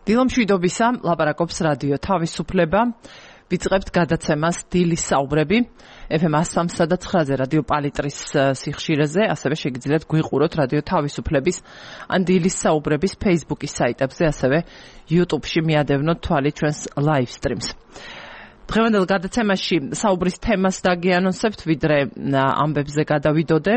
დილომშვიდობისა, ლაპარაკობს რადიო თავისუფლება. ვიწყებთ გადაცემას დილის საუბრები FM 103.9-ზე რადიო პალიტრის სიხშირეზე, ასევე შეგიძლიათ გვიყუროთ რადიო თავისუფლების ან დილის საუბრების Facebook-ის საიტებზე, ასევე YouTube-ში მიადევნოთ თვალი ჩვენს live streams. დღევანდელ გადაცემაში საუბრის თემას დაგიანონსებთ, ვიდრე ამბებზე გადავიდოდე.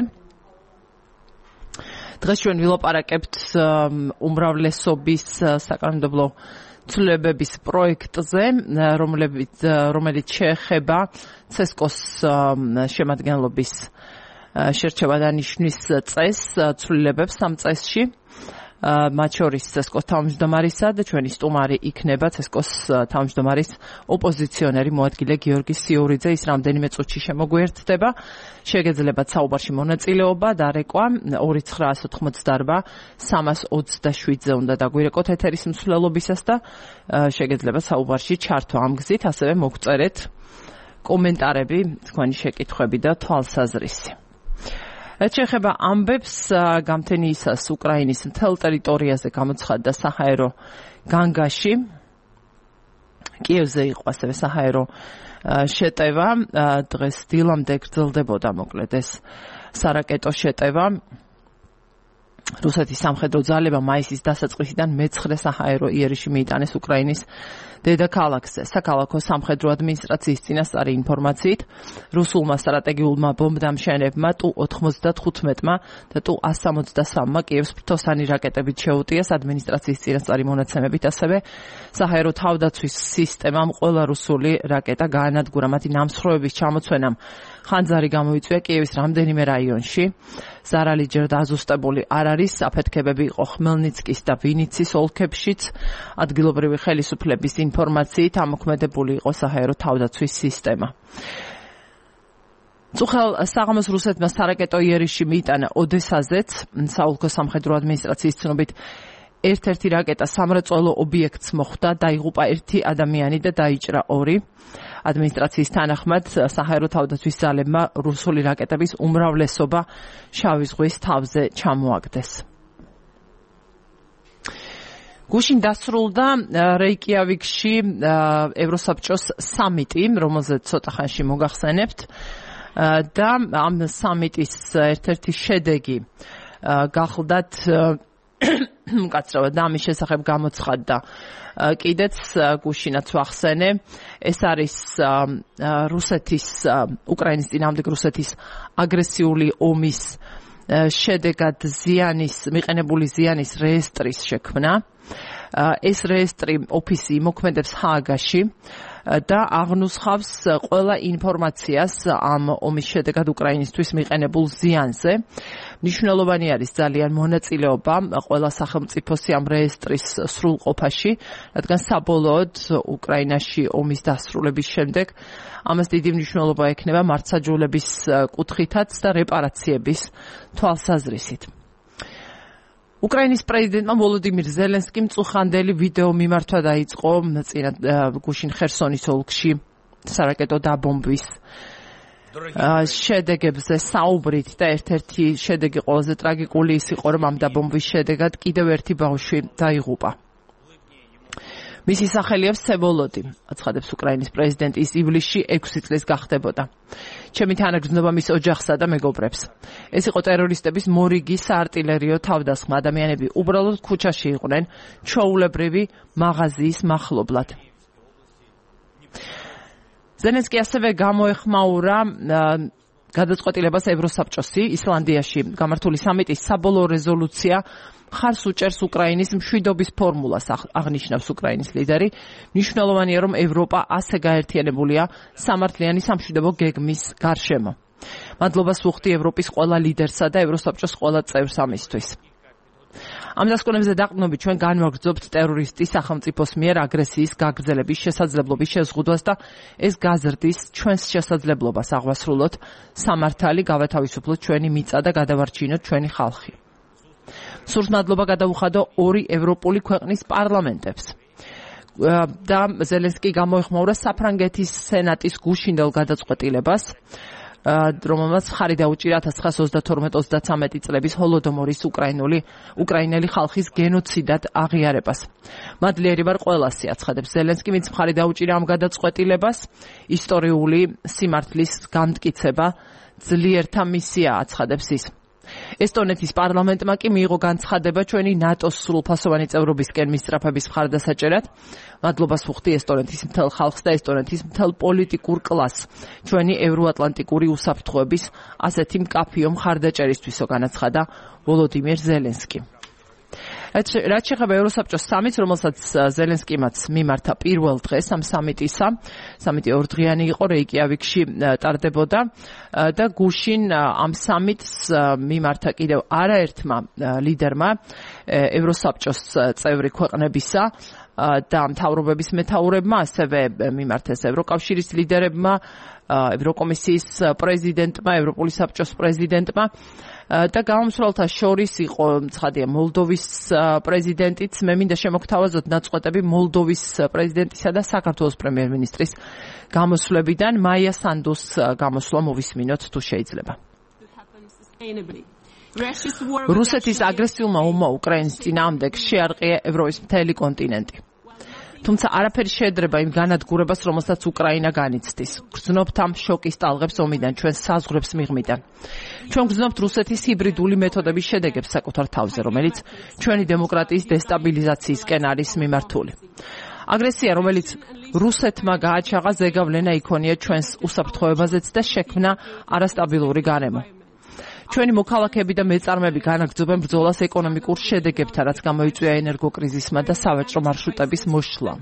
დღეს ჩვენ ვილაპარაკებთ უმრავლესობის საკანონმდებლო ცვლილებების პროექტზე, რომელიც შეეხება CESCO-ს შემადგენლობის შერჩევა და ნიშნის წესს, ცვლილებებს ამ წესში. მათ შორის CESCO-ს თავმჯდომარისა და ჩვენი სტუმარი იქნება CESCO-ს თავმჯდომარის ოპოზიციონერი მოადგილე გიორგი სიურიძე. ის რამდენიმე წუთში შემოგვიერთდება. შეგეძლებათ საუბარში მონაწილეობა, დარეკვა 2988 327-ზე უნდა დაგვირეკოთ ეთერის მსვლელობისას და შეგეძლებათ საუბარში ჩართვა ამ გზით, ასევე მოგწერეთ კომენტარები, თქვენი შეკითხვები და თვალსაზრისი. შეეხება ამბებს გამთენიისას უკრაინის მთელ ტერიტორიაზე გამოცხადდა საჰაერო განგაში. კიევზე იყო ასევე საჰაერო შეტევა. დღეს დილამდე გრძელდებოდა მოკლედ ეს სარაკეტო შეტევა. რუსეთის სამხედრო ძალებმა მაისის დასაწყისიდან მე-9 საჰაერო იერიში მიიტანეს უკრაინის დედაქალაქზე. საქალაქო სამხედრო ადმინისტრაციის წინასწარი ინფორმაციით, რუსულმა სტრატეგიულმა ბომბდამშენებმა Tu-95-მა და Tu-173-მა კიევს ფრთოსანი რაკეტებით შეუტიეს. ადმინისტრაციის წინასწარი მონაცემებით ასევე საჰაერო თავდაცვის სისტემამ ყველა რუსული რაკეტა გაანადგურა. მათი ნამსხვრევების ჩამოცვენამ ხანძარი გამოიწვია კიევის რამდენიმე რაიონში. ზარალი ჯერ დაზუსტებული არ არის. აფეთქებები იყო ხმელნიცკის და ვინიცის ოლქებშიც. ადგილობრივი ხელისუფლების ინფორმაციით ამოქმედებული იყო საჰაერო თავდაცვის სისტემა. წუხელ საღამოს რუსეთმა სარაკეტო იერიში მიიტანა ოდესაზეც. საოლქო სამხედრო ადმინისტრაციის ცნობით ერთ-ერთი რაკეტა სამრეწველო ობიექტს მოხვდა, დაიღუპა 1 ადამიანი და დაიჭრა 2. ადმინისტრაციის თანახმად საჰაერო თავდაცვის ძალებმა რუსული რაკეტების უმრავლესობა შავი ზღვის თავზე ჩამოაგდეს. გუშინ დასრულდა რეიკიავიკში ევროსაბჭოს სამიტი, რომელზეც ცოტა ხანში მოგახსენებთ და ამ სამიტის ერთ-ერთი შედეგი გახლდათ მკაცრავად და ამის შესახებ გამოცხადდა კიდეც გუშინაც ვახსენე. ეს არის რუსეთის უკრაინის წინააღმდეგ რუსეთის აგრესიული ომის შედეგად მიყენებული ზიანის რეესტრის შექმნა. ეს რეესტრი ოფისი იმოქმედებს ჰააგაში და აღნუსხავს ყველა ინფორმაციას ამ ომის შედეგად უკრაინისთვის მიყენებულ ზიანზე. მნიშვნელოვანი არის ძალიან მონაწილეობა ყველა სახელმწიფოსი ამ რეესტრის სრულყოფაში, რადგან საბოლოოდ უკრაინაში ომის დასრულების შემდეგ ამას დიდი მნიშვნელობა ექნება მართლმსაჯულების კუთხითაც და რეპარაციების თვალსაზრისით. უკრაინის პრეზიდენტმა ვოლოდიმირ ზელენსკიმ წუხანდელი ვიდეო მიმართვა დაიწყო გუშინ ხერსონის ოლქში სარაკეტო დაბომბვის შედეგებზე საუბრით და ერთ-ერთი შედეგი ყველაზე ტრაგიკული ის იყო, რომ ამ დაბომბვის შედეგად კიდევ ერთი ბავშვი დაიღუპა. მისი სახელია ვსევოლოდი, აცხადებს უკრაინის პრეზიდენტი. ის ივლისში 6 წლის გახდებოდა. ჩემი თანაგრძნობა მის ოჯახსა და მეგობრებს. ეს იყო ტერორისტების მორიგი საარტილერიო თავდასხმა. ადამიანები უბრალოდ ქუჩაში იყვნენ, ჩვეულებრივი მაღაზიის მახლობლად. ზელენსკი ასევე გამოეხმაურა გადაწყვეტილებას ევროსაბჭოსი ისლანდიაში გამართული სამიტის საბოლოო რეზოლუცია ხარს უჭერს უკრაინის მშვიდობის ფორმულას, აღნიშნავს უკრაინის ლიდერი. მნიშვნელოვანია, რომ ევროპა ასე გაერთიანებულია სამართლიანი სამშვიდობო გეგმის გარშემო. მადლობას ვუხდი ევროპის ყველა ლიდერსა და ევროსაბჭოს ყველა წევრს ამისთვის. ამ დასკვნებზე დაყრდნობით ჩვენ განვაგრძობთ ტერორისტის სახელმწიფოს მიერ აგრესიის გაგრძელების შესაძლებლობის შეზღუდვას და ეს გაზრდის ჩვენს შესაძლებლობას აღვასრულოთ სამართალი, გავათავისუფლოთ ჩვენი მიწა და გადავარჩინოთ ჩვენი ხალხი. სურს მადლობა გადაუხადო 2 ევროპული ქვეყნის პარლამენტებს. და ზელენსკი გამოეხმაურა საფრანგეთის სენატის გუშინდელ გადაწყვეტილებას, რომელმაც ხარი დაუჭირა 1922-33 წლების ჰოლოდომორის უკრაინელი ხალხის გენოციდად აღიარებას. მადლიერი ვარ ყველასი, აცხადებს ზელენსკი, ვინც ხარი დაუჭირა ამ გადაწყვეტილებას. ისტორიული სიმართლის განმტკიცება ძლიერთა მისია, აცხადებს ის. ესტონეთის პარლამენტმა კი მიიღო განცხადება ჩვენი ნატოს სრულფასოვანი წევრობისკენ მისწრაფების მხარდასაჭერად. მადლობას ვუხდი ესტონეთის მთელ ხალხს და ესტონეთის მთელ პოლიტიკურ კლასს ჩვენი ევროატლანტიკური უსაფრთხოების ასეთი მკაფიო მხარდაჭერისთვისო, განაცხადა ვოლოდიმირ ზელენსკი. რაც შეეხება ევროსაბჭოს სამიტს, რომელსაც ზელენსკიმაც მიმართა პირველ დღეს ამ სამიტისა, სამიტი ორდღიანი იყო, რეიკიავიკში ტარდებოდა და გუშინ ამ სამიტს მიმართა კიდევ არაერთმა ლიდერმა ევროსაბჭოს წევრი ქვეყნებისა და მთავრობების მეთაურებმა, ასევე მიმართეს ევროკავშირის ლიდერებმა, ევროკომისიის პრეზიდენტმა, ევროპული საბჭოს პრეზიდენტმა და გამომსვლელთა შორის იყო ცხადია მოლდოვის პრეზიდენტიც. მე მინდა შემოგთავაზოთ ნაწყვეტები მოლდოვის პრეზიდენტისა და საქართველოს პრემიერ-მინისტრის გამოსვლებიდან. მაია სანდუს გამოსვლა მოვისმინოთ თუ შეიძლება. რუსეთის აგრესიულმა ომმა უკრაინის წინააღმდეგ შეარყია ევროპის მთელი კონტინენტი. თუმცა არაფერი შეედრება იმ განადგურებას, რომელსაც უკრაინა განიცდის. გრძნობთ ამ შოკის ტალღებს ომიდან, ჩვენ საზღვრებს მიღმიდან. ჩვენ გრძნობთ რუსეთის ჰიბრიდული მეთოდების შედეგებს საკუთარ თავზე, რომელიც ჩვენი დემოკრატიის დესტაბილიზაციისკენ არის მიმართული. აგრესია, რომელიც რუსეთმა გააჩაღა, ზეგავლენა იქონია ჩვენს უსაფრთხოებაზეც და შექმნა არასტაბილური გარემო. ჩვენი მოქალაქეები და მეწარმეები განაგრძობენ ბრძოლას ეკონომიკურ შედეგებთან, რაც გამოიწვია ენერგოკრიზისმა და სავაჭრო მარშრუტების მოშლამ.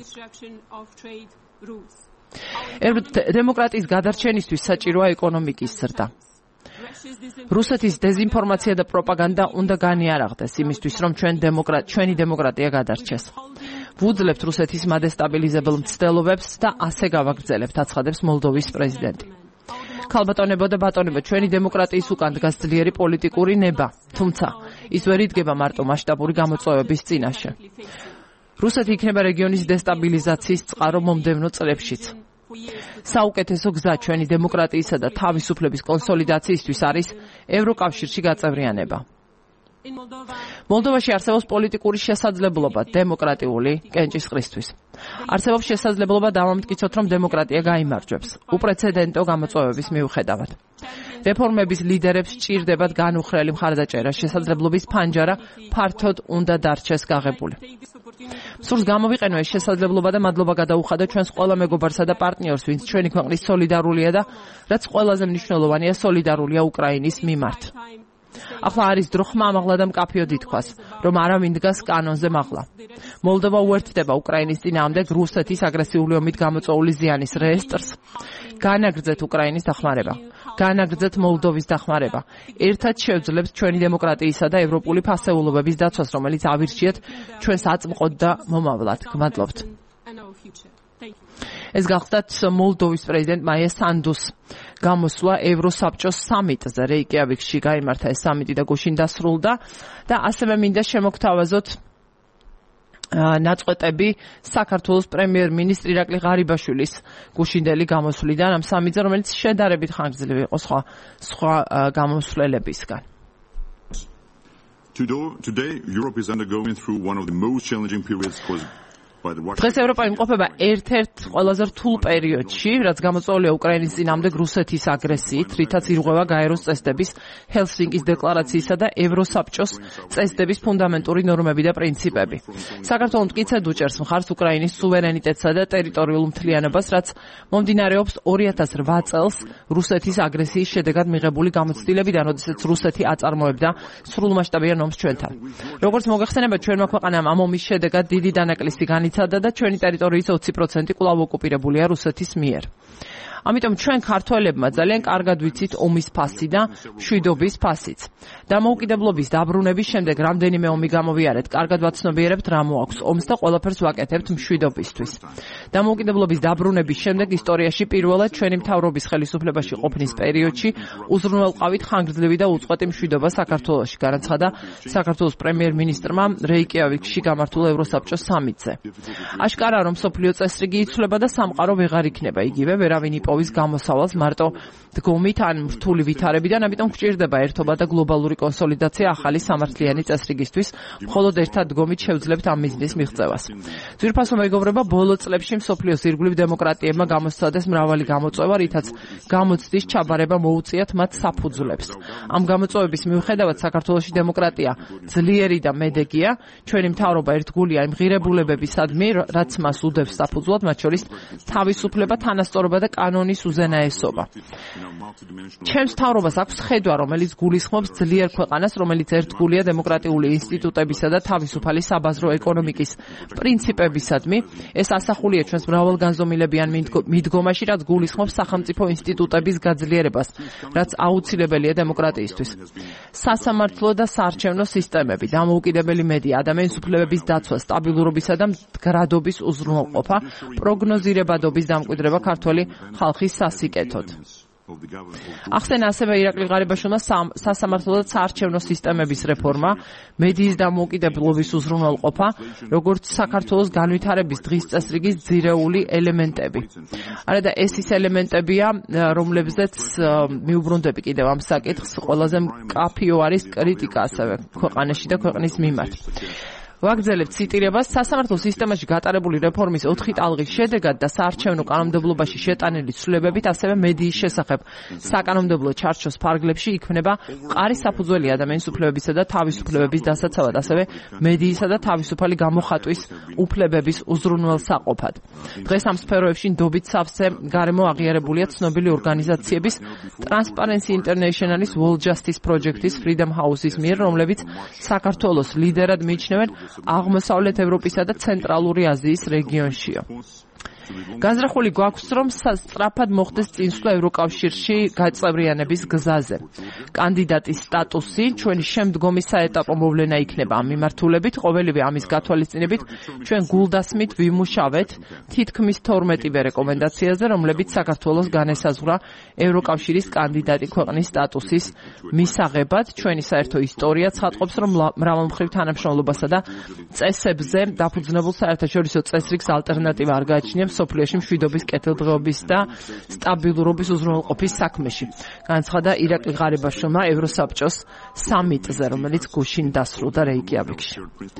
დემოკრატიის გადარჩენისთვის საჭიროა ეკონომიკის ზრდა. რუსეთის დეზინფორმაცია და პროპაგანდა უნდა განიარაღდეს იმისთვის, რომ ჩვენი დემოკრატია გადარჩეს. ვუძლებთ რუსეთის მადესტაბილიზებელ მცდელობებს და ასე გავაგრძელებთ, აცხადებს მოლდოვის პრეზიდენტი. ქალბატონებო და ბატონებო, ჩვენი დემოკრატიის უკან დგას ძლიერი პოლიტიკური ნება, თუმცა ის ვერ იდგება მარტო მასშტაბური გამოწვევების წინაშე. რუსეთი იქნება რეგიონის დესტაბილიზაციის წყარო მომდევნო წლებშიც. საუკეთესო გზა ჩვენი დემოკრატიისა და თავისუფლების კონსოლიდაციისთვის არის ევროკავშირში გაწევრიანება. მოლდოვაში არსებობს პოლიტიკური შესაძლებლობა დემოკრატიული კენჭისყრისთვის. არსებობს შესაძლებლობა დავამტკიცოთ, რომ დემოკრატია გაიმარჯვებს უპრეცედენტო გამოწვევების მიუხედავად. რეფორმების ლიდერებს სჭირდებათ განუხრელი მხარდაჭერა, შესაძლებლობის ფანჯარა ფართოდ უნდა დარჩეს გაღებული. სურს გამოვიყენო ეს შესაძლებლობა და მადლობა გადაუხადა ჩვენს ყველა მეგობარსა და პარტნიორს, ვინც ჩვენი ქვეყნის სოლიდარულია და რაც ყველაზე მნიშვნელოვანია, სოლიდარულია უკრაინის მიმართ. ახლა არის დრო ხმამაღლა და მკაფიოდ ითქვას, რომ არავინ დგას კანონზე მაღლა. მოლდოვა უერთდება უკრაინის წინააღმდეგ რუსეთის აგრესიული ომით გამოწვეული ზიანის რეესტრს. განაგრძეთ უკრაინის დახმარება, განაგრძეთ მოლდოვის დახმარება. ერთად შევძლებთ ჩვენი დემოკრატიისა და ევროპული ფასეულობების დაცვას, რომელიც ავირჩიეთ ჩვენს აწმყოდ და მომავლად. გმადლობთ. ეს გახლდათ მოლდოვის პრეზიდენტ მაია სანდუს გამოსვლა ევროსაბჭოს სამიტზე. რეიკიავიკში გაიმართა ეს სამიტი და გუშინ დასრულდა და ასევე მინდა შემოგთავაზოთ ნაწყვეტები საქართველოს პრემიერ-მინისტრი ირაკლი ღარიბაშვილის გუშინდელი გამოსვლიდან ამ სამიტზე, რომელიც შედარებით ხანგრძლივი იყო სხვა გამოსვლებისგან. Today, Europe is undergoing through one of the most challenging periods caused დღეს ევროპა იმყოფება ერთ-ერთ ყველაზე რთულ პერიოდში, რაც გამოწვეულია უკრაინის წინააღმდეგ რუსეთის აგრესიით, რითაც ირღვევა გაეროს წესდების, ჰელსინკის დეკლარაციისა და ევროსაბჭოს წესდების ფუნდამენტური ნორმები და პრინციპები. საქართველო მტკიცედ უჭერს მხარს უკრაინის სუვერენიტეტსა და ტერიტორიულ მთლიანობას, რაც მომდინარეობს 2008 წელს რუსეთის აგრესიის შედეგად მიღებული გამოცდილებიდან, როდესაც რუსეთი აწარმოებდა სრულმასშტაბიან ომს ჩვენთან. როგორც მოგეხსენება, ჩვენმა ქვეყანამ ამ ომის შედეგად დიდი დანაკლისი განიცადა და ჩვენი ტერიტორიის 20% კვლავ ოკუპირებულია რუსეთის მიერ. ამიტომ ჩვენ ქართველებმა ძალიან კარგად ვიცით ომის ფასი და მშვიდობის ფასიც. დამოუკიდებლობის დაბრუნების შემდეგ რამდენიმე ომი გამოვიარეთ, კარგად ვაცნობიერებთ რა მოაქვს ომს და ყველაფერს ვაკეთებთ მშვიდობისთვის. დამოუკიდებლობის დაბრუნების შემდეგ ისტორიაში პირველად ჩვენი მთავრობის ხელისუფლებაში ყოფნის პერიოდში უზრუნველყავით ხანგრძლივი და უწყვეტი მშვიდობა საქართველოში, განაცხადა საქართველოს პრემიერ-მინისტრმა რეიკიავიკში გამართულ ევროსაბჭოს სამიტზე. აშკარაა, რომ მსოფლიო წესრიგი იცვლება და სამყარო ვეღარ იქნება იგივე, ვერავინ იპოვის გამოსავალს მარტო დგომით ან რთული ვითარებიდან, ამიტომ გვჭირდება ერთობა და გლობალური კონსოლიდაცია ახალი სამართლიანი წესრიგისთვის, მხოლოდ ერთად დგომით შევძლებთ ამ მიზნის მიღწევას. ძვირფასო მეგობრება, ბოლო წლებში მსოფლიოს ირგვლივ დემოკრატიებმა გამოსცადეს მრავალი გამოწვევა, რითაც გამოცდის ჩაბარება მოუწიათ მათ საფუძვლებს. ამ გამოწვევების მიუხედავად საქართველოში დემოკრატია ძლიერი და მედეგია, ჩვენი მთავრობა ერთგულია იმ ღირებულებებისადმი, რაც მას უდევს საფუძვლად, მათ შორის თავისუფლება, თანასწორობა და კანონის უზენაესობა. ჩემს მთავრობას აქვს ხედვა, რომელიც გულისხმობს ძლიერ ქვეყანას, რომელიც ერთგულია დემოკრატიული ინსტიტუტებისა და თავისუფალი საბაზრო ეკონომიკის პრინციპებისადმი. ეს ასახულია ჩვენს მრავალგანზომილებიან მიდგომაში, რაც გულისხმობს სახელმწიფო ინსტიტუტების გაძლიერებას, რაც აუცილებელია დემოკრატიისთვის. სასამართლო და საარჩევნო სისტემები, დამოუკიდებელი მედია, ადამიანის უფლებების დაცვა, სტაბილურობისა და მდგრადობის უზრუნველყოფა, პროგნოზირებადობის დამკვიდრება ქართველი ხალხის სასიკეთოდ. ახსენა ასევე ირაკლი ღარიბაშვილმა სასამართლო და საარჩევნო სისტემების რეფორმა, მედიის დამოუკიდებლობის უზრუნველყოფა, როგორც საქართველოს განვითარების დღის წესრიგის ძირეული ელემენტები. არა და ეს ის ელემენტებია, რომლებზეც მიუბრუნდები კიდევ ამ საკითხს, ყველაზე მკაფიო არის კრიტიკა ასევე ქვეყანაში და ქვეყნის მიმართ. ვაგრძელებთ ციტირებას, სასამართლო სისტემაში გატარებული რეფორმის 4 ტალღის შედეგად და საარჩევნო კანონმდებლობაში შეტანილი ცვლილებებით, ასევე მედიის შესახებ საკანონმდებლო ჩარჩოს ფარგლებში იქმნება მყარი საფუძველი ადამიანის უფლებებისა და თავისუფლებების დასაცავად, ასევე მედიისა და თავისუფალი გამოხატვის უფლებების უზრუნველსაყოფად. დღეს ამ სფეროებში ნდობით სავსე გარემო აღიარებულია ცნობილი ორგანიზაციების Transparency International-ის World Justice Project-ის Freedom House-ის მიერ, რომლებიც საქართველოს ლიდერად მიიჩნევენ აღმოსავლეთ ევროპისა და ცენტრალური აზიის რეგიონშიო. განზრახული გვაქვს, რომ სწრაფად მოხდეს წინსვლა ევროკავშირში გაწევრიანების გზაზე. კანდიდატის სტატუსი ჩვენი შემდგომი საეტაპო მოვლენა იქნება ამ მიმართულებით, ყოველივე ამის გათვალისწინებით ჩვენ გულდასმით ვიმუშავეთ თითქმის 12 რეკომენდაციაზე, რომლებიც საქართველოს განესაზღვრა ევროკავშირის კანდიდატი ქვეყნის სტატუსის მისაღებად. ჩვენი საერთო ისტორია ცხადყოფს, რომ მრავალმხრივ თანამშრომლობასა და წესებზე დაფუძნებულ საერთაშორისო წესრიგს ალტერნატივა არ გააჩნია სოფლიოში მშვიდობის, კეთილდღეობის და სტაბილურობის უზრუნველყოფის საქმეში. განაცხადა ირაკლი ღარიბაშვილმა ევროსაბჭოს სამიტზე, რომელიც გუშინ დასრულდა რეიკიავიკში.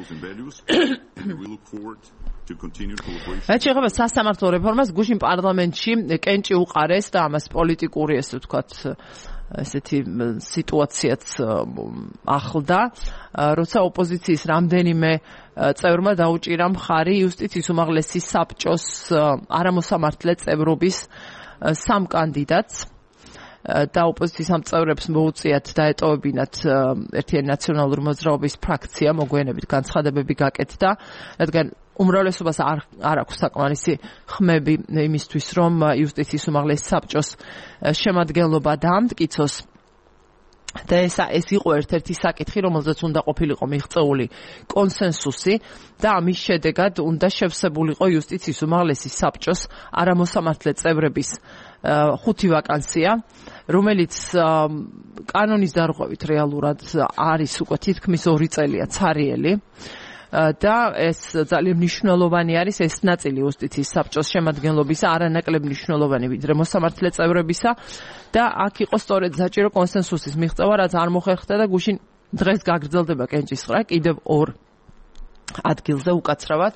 რაც შეეხება სასამართლო რეფორმას, გუშინ პარლამენტში კენჭი უყარეს და ამას პოლიტიკური, ესე ვთქვათ, ესეთი სიტუაციაც ახლდა, როცა ოპოზიციის რამდენიმე წევრმა დაუჭირა მხარი იუსტიციის უმაღლესი საბჭოს არამოსამართლე წევრობის 3 კანდიდატს და ოპოზიციის ამ წევრებს მოუწიათ დაეტოვებინათ ერთიანი ნაციონალური მოძრაობის ფრაქცია, მოგვიანებით განცხადებები გაკეთდა, რადგან უმრავლესობას არ აქვს საკმარისი ხმები იმისთვის, რომ იუსტიციის უმაღლესი საბჭოს შემადგენლობა დაამტკიცოს. და ეს იყო ერთ-ერთი საკითხი, რომელზეც უნდა ყოფილიყო მიღწეული კონსენსუსი და ამის შედეგად უნდა შევსებულიყო იუსტიციის უმაღლესი საბჭოს არამოსამართლე წევრების 5 ვაკანსია, რომელიც კანონის დარღვევით რეალურად არის უკვე თითქმის 2 წელია ცარიელი. და ეს ძალიან მნიშვნელოვანი არის ეს ნაწილი იუსტიციის საბჭოს შემადგენლობისა, არანაკლებ მნიშვნელოვანი ვიდრე მოსამართლე წევრებისა და აქ იყო სწორედ საჭირო კონსენსუსის მიღწევა, რაც არ მოხერხდა და გუშინ დღეს გაგრძელდება კენჭისყრა კიდევ 2 ადგილზე უკაცრავად.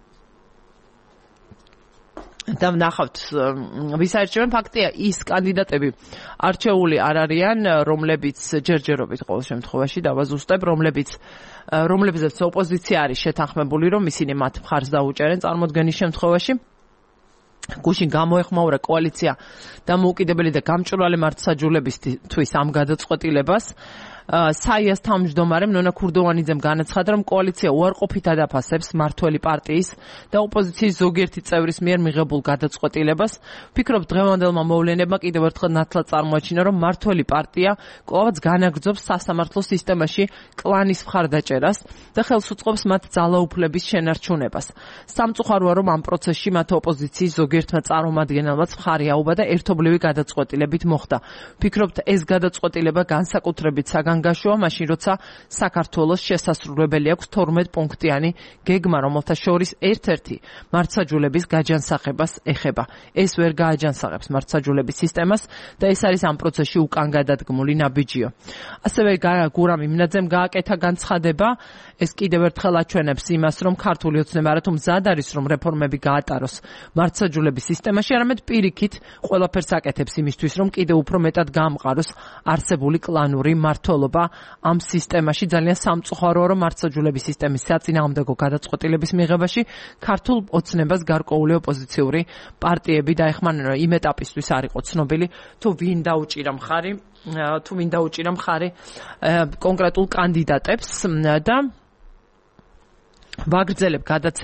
და ვნახავთ ვის აირჩევენ. ფაქტია, ის კანდიდატები არჩეული არ არიან, რომლებიც ჯერჯერობით ყოველ შემთხვევაში დავაზუსტებ, რომლებზეც ოპოზიცია არის შეთანხმებული, რომ ისინი მათ მხარს დაუჭერენ წარმოდგენის შემთხვევაში. გუშინ გამოეხმაურა კოალიცია დამოუკიდებელი და გამჭვირვალე მართლმსაჯულებისთვის ამ გადაწყვეტილებას. საიას თავმჯდომარემ ნონა ქურდოვანიძემ განაცხადა, რომ კოალიცია უარყოფით ადაფასებს მართველი პარტიის და ოპოზიციის ზოგიერთი წევრის მიერ მიღებულ გადაწყვეტილებას. ვფიქრობ, დღევანდელმა მოვლენებმა კიდევ ერთხელ ნათლად წარმოაჩინა, რომ მართველი პარტია კვლავაც განაგრძობს სასამართლო სისტემაში კლანის მხარდაჭერას და ხელს უწყობს მათ ძალაუფლების შენარჩუნებას. სამწუხაროა, რომ ამ პროცესში მათ ოპოზიციის ზოგიერთმა წარმომადგენელმაც მხარი აუვა და ერთობლივი გადაწყვეტილებით მოხდა. ვფიქრობთ, ეს გადაწყვეტილება განსაკუთრებით საგანგებო განგაშოა მაშინ როცა საქართველოს შესასრულებელი აქვს 12 პუნქტიანი გეგმა, რომელთა შორის ერთ-ერთი მართლმსაჯულების გაჯანსაღებას ეხება. ეს ვერ გააჯანსაღებს მართლმსაჯულების სისტემას და ეს არის ამ პროცესში უკან გადადგმული ნაბიჯიო. ასევე გურამ იმნაძემ გააკეთა განცხადება, ეს კიდევ ერთხელ აჩვენებს იმას, რომ ქართული ოცნება არათუ მზად არის, რომ რეფორმები გაატაროს მართლმსაჯულების სისტემაში, არამედ პირიქით ყველაფერს აკეთებს იმისთვის, რომ კიდევ უფრო მეტად გაამყაროს არსებული კლანური მმართველობა ამ სისტემაში. ძალიან სამწუხაროა, რომ მართლმსაჯულების სისტემის საწინააღმდეგო გადაწყვეტილების მიღებაში ქართულ ოცნებას გარკვეული ოპოზიციური პარტიები დაეხმარნენ, რომ იმ ეტაპისთვის არ იყო ცნობილი თუ ვინ დაუჭირა მხარი კონკრეტულ კანდიდატებს და ვაგრძელებ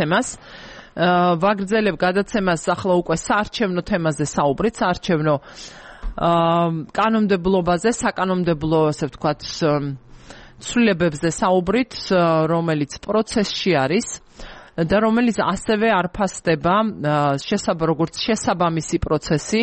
გადაცემას ახლა უკვე საარჩევნო თემაზე საუბრით, საარჩევნო კანონმდებლობაზე, საკანონმდებლო, ასე ვთქვათ, ცვლილებებზე საუბრით, რომელიც პროცესში არის და რომელიც ასევე არ ფასდება როგორც შესაბამისი პროცესი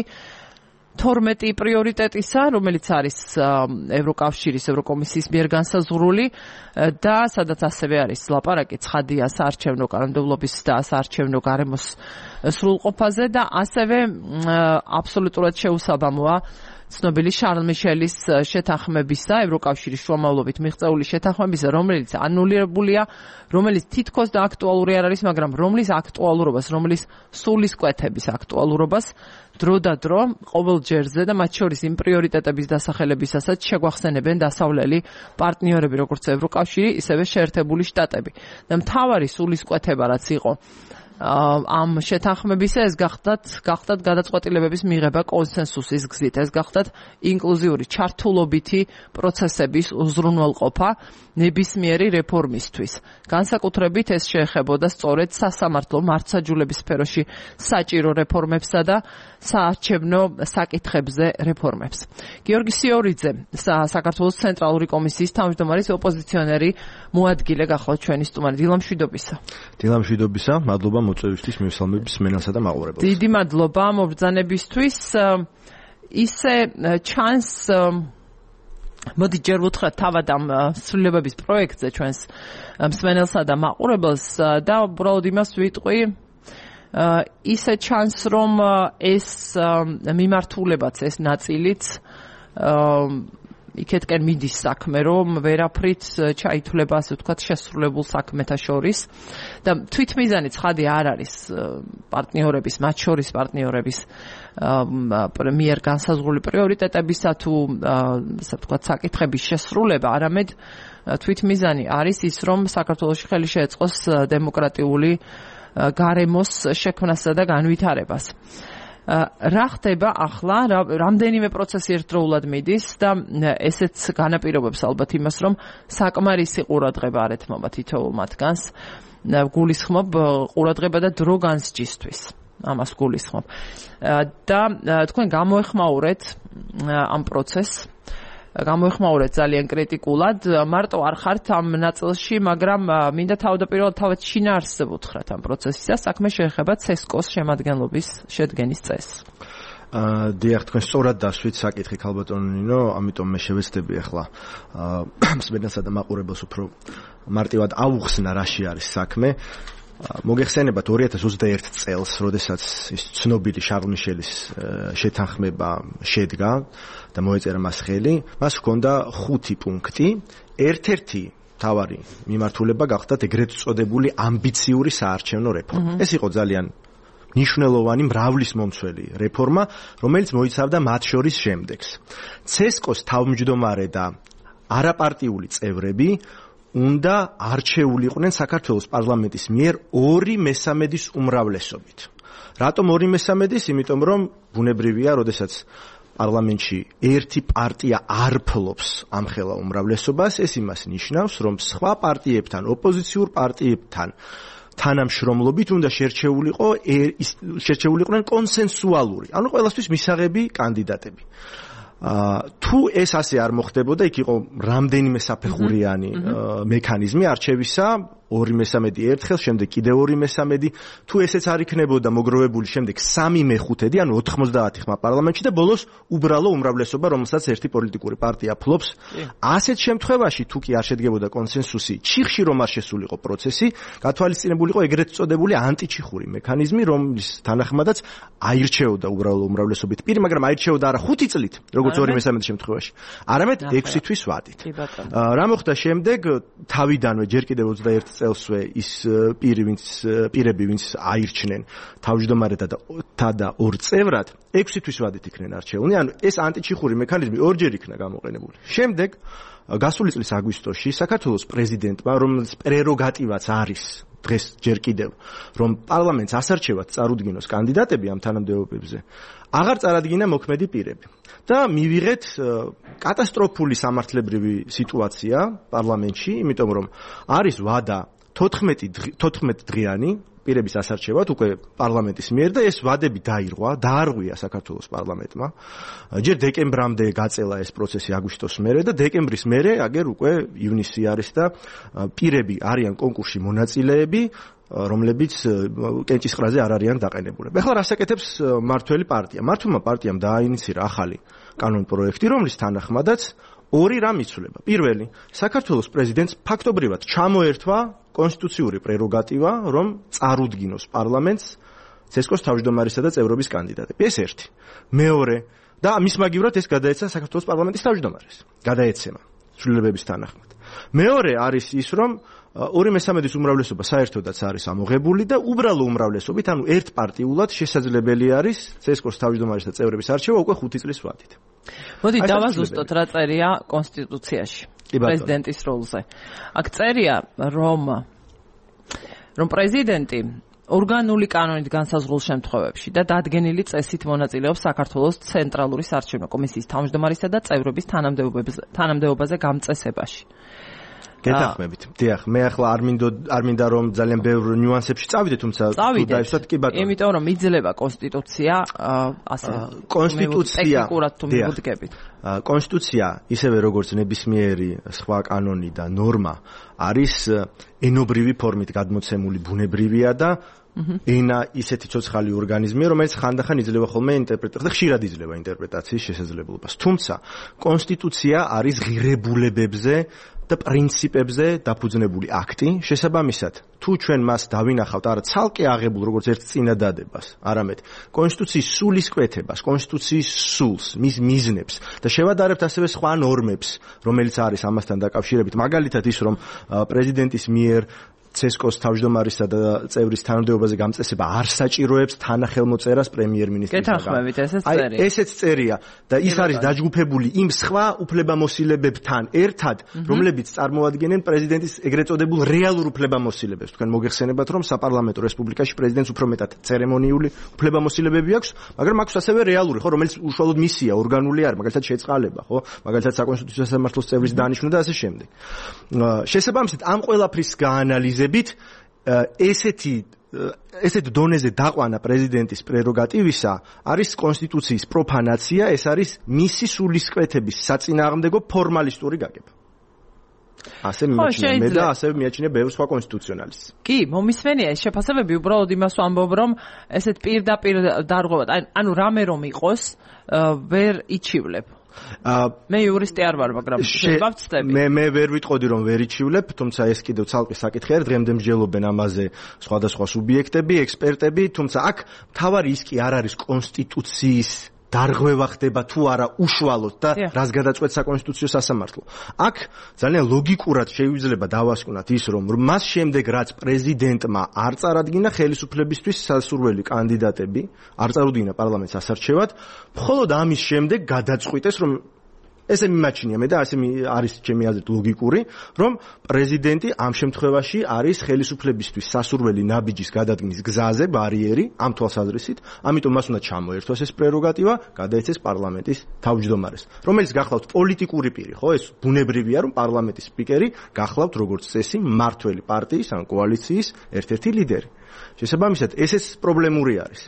12 პრიორიტეტისა, რომელიც არის ევროკავშირის ევროკომისიის მიერ განსაზღვრული და სადაც ასევე არის ლაპარაკი ცხადია საარჩევნო კანონმდებლობის და საარჩევნო გარემოს სრულყოფაზე და ასევე აბსოლუტურად შეუსაბამოა ცნობილი შარლ მიშელის შეთანხმებისა, ევროკავშირის შუამავლობით მიღწეული შეთანხმებისა, რომელიც ანულირებულია, რომელიც თითქოს და აქტუალური არ არის, მაგრამ რომლის აქტუალურობას, რომლის სულისკვეთების აქტუალურობას დრო და დრო ყოველ ჯერზე და მათ შორის იმ პრიორიტეტების დასახელებისასაც შეგვახსენებენ დასავლელი პარტნიორები, როგორც ევროკავშირი, ისევე შეერთებული შტატები. და მთავარი სულისკვეთება რაც იყო ამ შეთანხმებისა, ეს გახდათ გადაწყვეტილებების მიღება კონსენსუსის გზით, ეს გახდათ ინკლუზიური ჩართულობითი პროცესების უზრუნველყოფა ნებისმიერი რეფორმისთვის. განსაკუთრებით ეს შეეხებოდა სწორედ სასამართლო მართლმსაჯულების სფეროში საჭირო რეფორმებსა და საარჩევნო საკითხებზე რეფორმებს. გიორგი სიორიძე, საქართველოს ცენტრალური კომისიის თავმჯდომარის ოპოზიციონერი მოადგილე გახლავთ ჩვენი სტუმარი. დილამშვიდობისა, მადლობა მოწვევისთვის, მივესალმების მენელსა და მაყურებელს. დიდი მადლობა მობრძანებისთვის. ისე ჩანს მოდი ჯერ ვუთხრათ თავად ამ ცვლილებების პროექტზე ჩვენს მსმენელსა და მაყურებელს და უბრალოდ იმას ვიტყვი, ისე ჩანს რომ ეს მიმართულებაც, ეს ნაწილიც იქეთკენ მიდის საქმე, რომ ვერაფრით ჩაითვლება, ასე ვთქვათ, შესრულებულ საქმეთა შორის და თვითმიზანი ცხადი არ არის პარტნიორების, მათ შორის პარტნიორების მიერ განსაზღვრული პრიორიტეტებისა თუ, ასე ვთქვათ, საკითხების შესრულება, არამედ თვითმიზანი არის ის, რომ საქართველოში ხელი შეეწყოს დემოკრატიული გარემოს შექმნასა და განვითარებას. რა ხდება ახლა, რამდენიმე პროცესი ერთდროულად მიდის და ესეც განაპირობებს ალბათ იმას, რომ საკმარისი ყურადღება არ ეთმობა თითოეულ მათგანს, გულისხმობ ყურადღება და დრო განსჯისთვის. ამას გულისხმობ. და თქვენ გამოეხმაურეთ ამ პროცესს, გამოეხმაურეთ ძალიან კრიტიკულად, მარტო არ ხართ ამ ნაწილში, მაგრამ მინდა თავდაპირველად თავად შინაარსზე ვუთხრათ ამ პროცესისა, საქმე შეეხება CESCO-ს შემადგენლობის შედგენის წესს. დიახ, თქვენ სწორად დასვით საკითხი, ქალბატონო ნინო, ამიტომ მე შევეცდები ახლა მსმენელსა და მაყურებელს უფრო მარტივად ავუხსნა რაში არის საქმე. მოგეხსენებათ 2021 წელს, როდესაც ის ცნობილი შარლ მიშელის შეთანხმება შედგა და მოეწერა მას ხელი, მას ჰქონდა 5 პუნქტი, ერთ-ერთი მთავარი მიმართულება გახდათ ეგრეთ წოდებული ამბიციური საარჩევნო რეფორმა. ეს იყო ძალიან მნიშვნელოვანი მრავლისმომცველი რეფორმა, რომელიც მოიცავდა მათ შორის შემდეგს. CESCO-ს თავმჯდომარე და არაპარტიული წევრები უნდა არჩეულიყვნენ საქართველოს პარლამენტის მიერ 2/3 უმრავლესობით. რატომ 2/3? იმიტომ რომ ბუნებრივია, როდესაც პარლამენტში ერთი პარტია არ ფლობს ამხელა უმრავლესობას, ეს იმას ნიშნავს, რომ სხვა პარტიებთან, ოპოზიციურ პარტიებთან თანამშრომლობით უნდა შერჩეულიყვნენ კონსენსუალური, ანუ ყველასთვის მისაღები კანდიდატები. თუ ეს ასე არ მოხდებოდა, იქ იყო რამდენიმე საფეხურიანი მექანიზმი არჩევისა, 2/3 ერთხელ, შემდეგ კიდევ 2/3, თუ ესეც არ იქნებოდა მოგროვებული, შემდეგ 3/5, ანუ 90 ხმა პარლამენტში და ბოლოს უბრალო უმრავლესობა, რომელსაც ერთი პოლიტიკური პარტია ფლობს. ასეთ შემთხვევაში, თუ კი არ შედგებოდა კონსენსუსი, ჩიხში რომ არ შესულიყო პროცესი, გათვალისწინებული იყო ეგრეთ წოდებული ანტიჩიხური მექანიზმი, რომლის თანახმადაც აირჩეოდა უბრალო უმრავლესობით პირი, მაგრამ აირჩეოდა არა 5 წლით, როგორც 2/3 შემთხვევაში, არამედ 6 თვის ვადით. რა მოხდა შემდეგ? თავიდანვე ჯერ კიდევ 21 წელსვე ის პირები, ვინც აირჩნენ თავმჯდომარედ და 2 წევრად, 6 თვის ვადით იქნენ არჩეულნი. ანუ ეს ანტიჩიხური მექანიზმი ორჯერ იქნა გამოყენებული. შემდეგ გასული წლის აგვისტოში საქართველოს პრეზიდენტმა, რომელის პრეროგატივაც არის დღეს ჯერ კიდევ, რომ პარლამენტს ასარჩევად წარუდგინოს კანდიდატები ამ თანამდებობებზე, აღარ წარადგინა მოქმედი პირები. და მივიღეთ კატასტროფული სამართლებრივი სიტუაცია პარლამენტში, იმიტომ რომ არის ვადა 14 დღიანი პირების ასარჩევად უკვე პარლამენტის მიერ და ეს ვადები დაარღვია საქართველოს პარლამენტმა. ჯერ დეკემბრამდე გაწელა ეს პროცესი აგვისტოს მერე და დეკემბრის მერე აგერ უკვე ივნისი არის და პირები არიან კონკურსში მონაწილეები, რომლებიც კენჭისყრაზე არ არიან დაყენებულები. ახლა რას აკეთებს მმართველი პარტია? მმართველმა პარტიამ დააინიცირა ახალი კანონ პროექტი, რომლის თანახმადაც ორი რამ იცვლება. პირველი, საქართველოს პრეზიდენტს ფაქტობრივად ჩამოერთვა კონსტიტუციური პრეროგატივა, რომ წარუდგინოს პარლამენტს ცესკოს თავმჯდომარისა და წევრობის კანდიდატები. ეს ერთი. მეორე, და მის მაგივრად ეს გადაეცა საქართველოს პარლამენტის თავმჯდომარეს. გადაეცემა ცვლილებების თანახმად. მეორე არის ის, რომ 2/3 უმრავლესობა საერთოდაც არის ამოღებული და უბრალო უმრავლესობით, ანუ ერთპარტიულად შესაძლებელი არის ცესკოს თავმჯდომარის და წევრების არჩევა უკვე 5 წლის ვადით. მოდი დავაზუსტოთ რა წერია კონსტიტუციაში პრეზიდენტის როლზე. აქ წერია, რომ პრეზიდენტი ორგანული კანონით განსაზღვრულ შემთხვევებში და დადგენილი წესით მონაწილეობს საქართველოს ცენტრალური საარჩევნო კომისიის თავმჯდომარისა და წევრების თანამდებობაზე გამწესებაში. გეთახმებით. დიახ, მე ახლა არ მინდა რომ ძალიან ბევრ ნიუანსებში წავიდე, თუმცა თუ დაიშვათ კი ბატონო. იმიტომ რომ იძლევა კონსტიტუცია, ასე ტექნიკურად თუ მივუდგებით. კონსტიტუცია, ისევე როგორც ნებისმიერი სხვა კანონი და ნორმა, არის ენობრივი ფორმით გადმოცემული ბუნებრივია და ენა ისეთი ცოცხალი ორგანიზმია, რომელიც ხანდახან იძლევა ხოლმე ინტერპრეტაციას და ხშირად იძლევა ინტერპრეტაციის შესაძლებლობას. თუმცა კონსტიტუცია არის ღირებულებებზე და პრინციპებზე დაფუძნებული აქტი, შესაბამისად, თუ ჩვენ მას დავინახავთ არა ცალკე აღებულ როგორც ერთ წინადადებას, არამედ კონსტიტუციის სულისკვეთებას, კონსტიტუციის სულს, მის მიზნებს და შევადარებთ ასევე სხვა ნორმებს, რომელიც არის ამასთან დაკავშირებით, მაგალითად ის, რომ პრეზიდენტის მიერ ცესკოს თავმჯდომარისა და წევრის თანამდებობაზე გამწესება არ საჭიროებს თანახელმოწერას პრემიერ-მინისტრისგან. გეთახმებით, ესეც წერია. ესეც წერია და ის არის დაჯგუფებული იმ სხვა უფლებამოსილებებთან ერთად, რომლებიც წარმოადგენენ პრეზიდენტის ეგრეთ წოდებულ რეალურ უფლებამოსილებებს. თქვენ მოგეხსენებათ, რომ საპარლამენტო რესპუბლიკაში პრეზიდენტს უფრო მეტად ცერემონიული უფლებამოსილებები აქვს, მაგრამ აქვს ასევე რეალური, ხო, რომელიც უშუალოდ მისია ორგანული არის, მაგალითად შეწყალება, ხო, მაგალითად საკონსტიტუციო სასამართლოს წევრის დანიშვნა და ასე შემდეგ. შესაბამისად, ამ ყველაფრის გაანალიზებით ესეთ დონეზე დაყვანა პრეზიდენტის პრეროგატივისა არის კონსტიტუციის პროფანაცია, ეს არის მისი სულისკვეთების საწინააღმდეგო ფორმალისტური გაგება. ასე მიმაჩნია მე და ასევე მიაჩნია ბევრ სხვა კონსტიტუციონალისტს. კი, მომისმენია ეს შეფასებები, უბრალოდ იმას ვამბობ, რომ ესეთ პირდაპირ დარღვევა, ანუ რამე რომ იყოს, ვერ იჩივლებ. მე იურისტი არ ვარ, მაგრამ შეიძლება ვწდები. მე ვერ ვიტყოდი რომ ვერ იჩივლებ, თუმცა ეს კიდევ ცალკე საკითხი არის, დღემდე მსჯელობენ ამაზე სხვადასხვა სუბიექტები, ექსპერტები, თუმცა აქ მთავარი ის კი არ არის კონსტიტუციის დარღვევა ხდება თუ არა უშუალოდ და რას გადაწყვეტს საკონსტიტუციო სასამართლო. აქ ძალიან ლოგიკურად შეიძლება დავასკვნათ ის, რომ მას შემდეგ რაც პრეზიდენტმა არ წარადგინა ხელისუფლებისთვის სასურველი კანდიდატები, არ წარუდგინა პარლამენტს ასარჩევად, მხოლოდ ამის შემდეგ გადაწყვიტეს, რომ ესე მიმაჩნია მე და ასე არის ჩემი აზრით ლოგიკური, რომ პრეზიდენტი ამ შემთხვევაში არის ხელისუფლებისთვის სასურველი ნაბიჯის გადადგმის გზაზე, ბარიერი, ამ თვალსაზრისით, ამიტომ მას უნდა ჩამოერთვას ეს პრეროგატივა, გადაეცეს პარლამენტის თავმჯდომარეს, რომელიც გახლავთ პოლიტიკური პირი, ხო, ეს ბუნებრივია, რომ პარლამენტის სპიკერი გახლავთ როგორც წესი მმართველი პარტიის ან კოალიციის ერთ-ერთი ლიდერი. შესაბამისად, ესეც პრობლემური არის.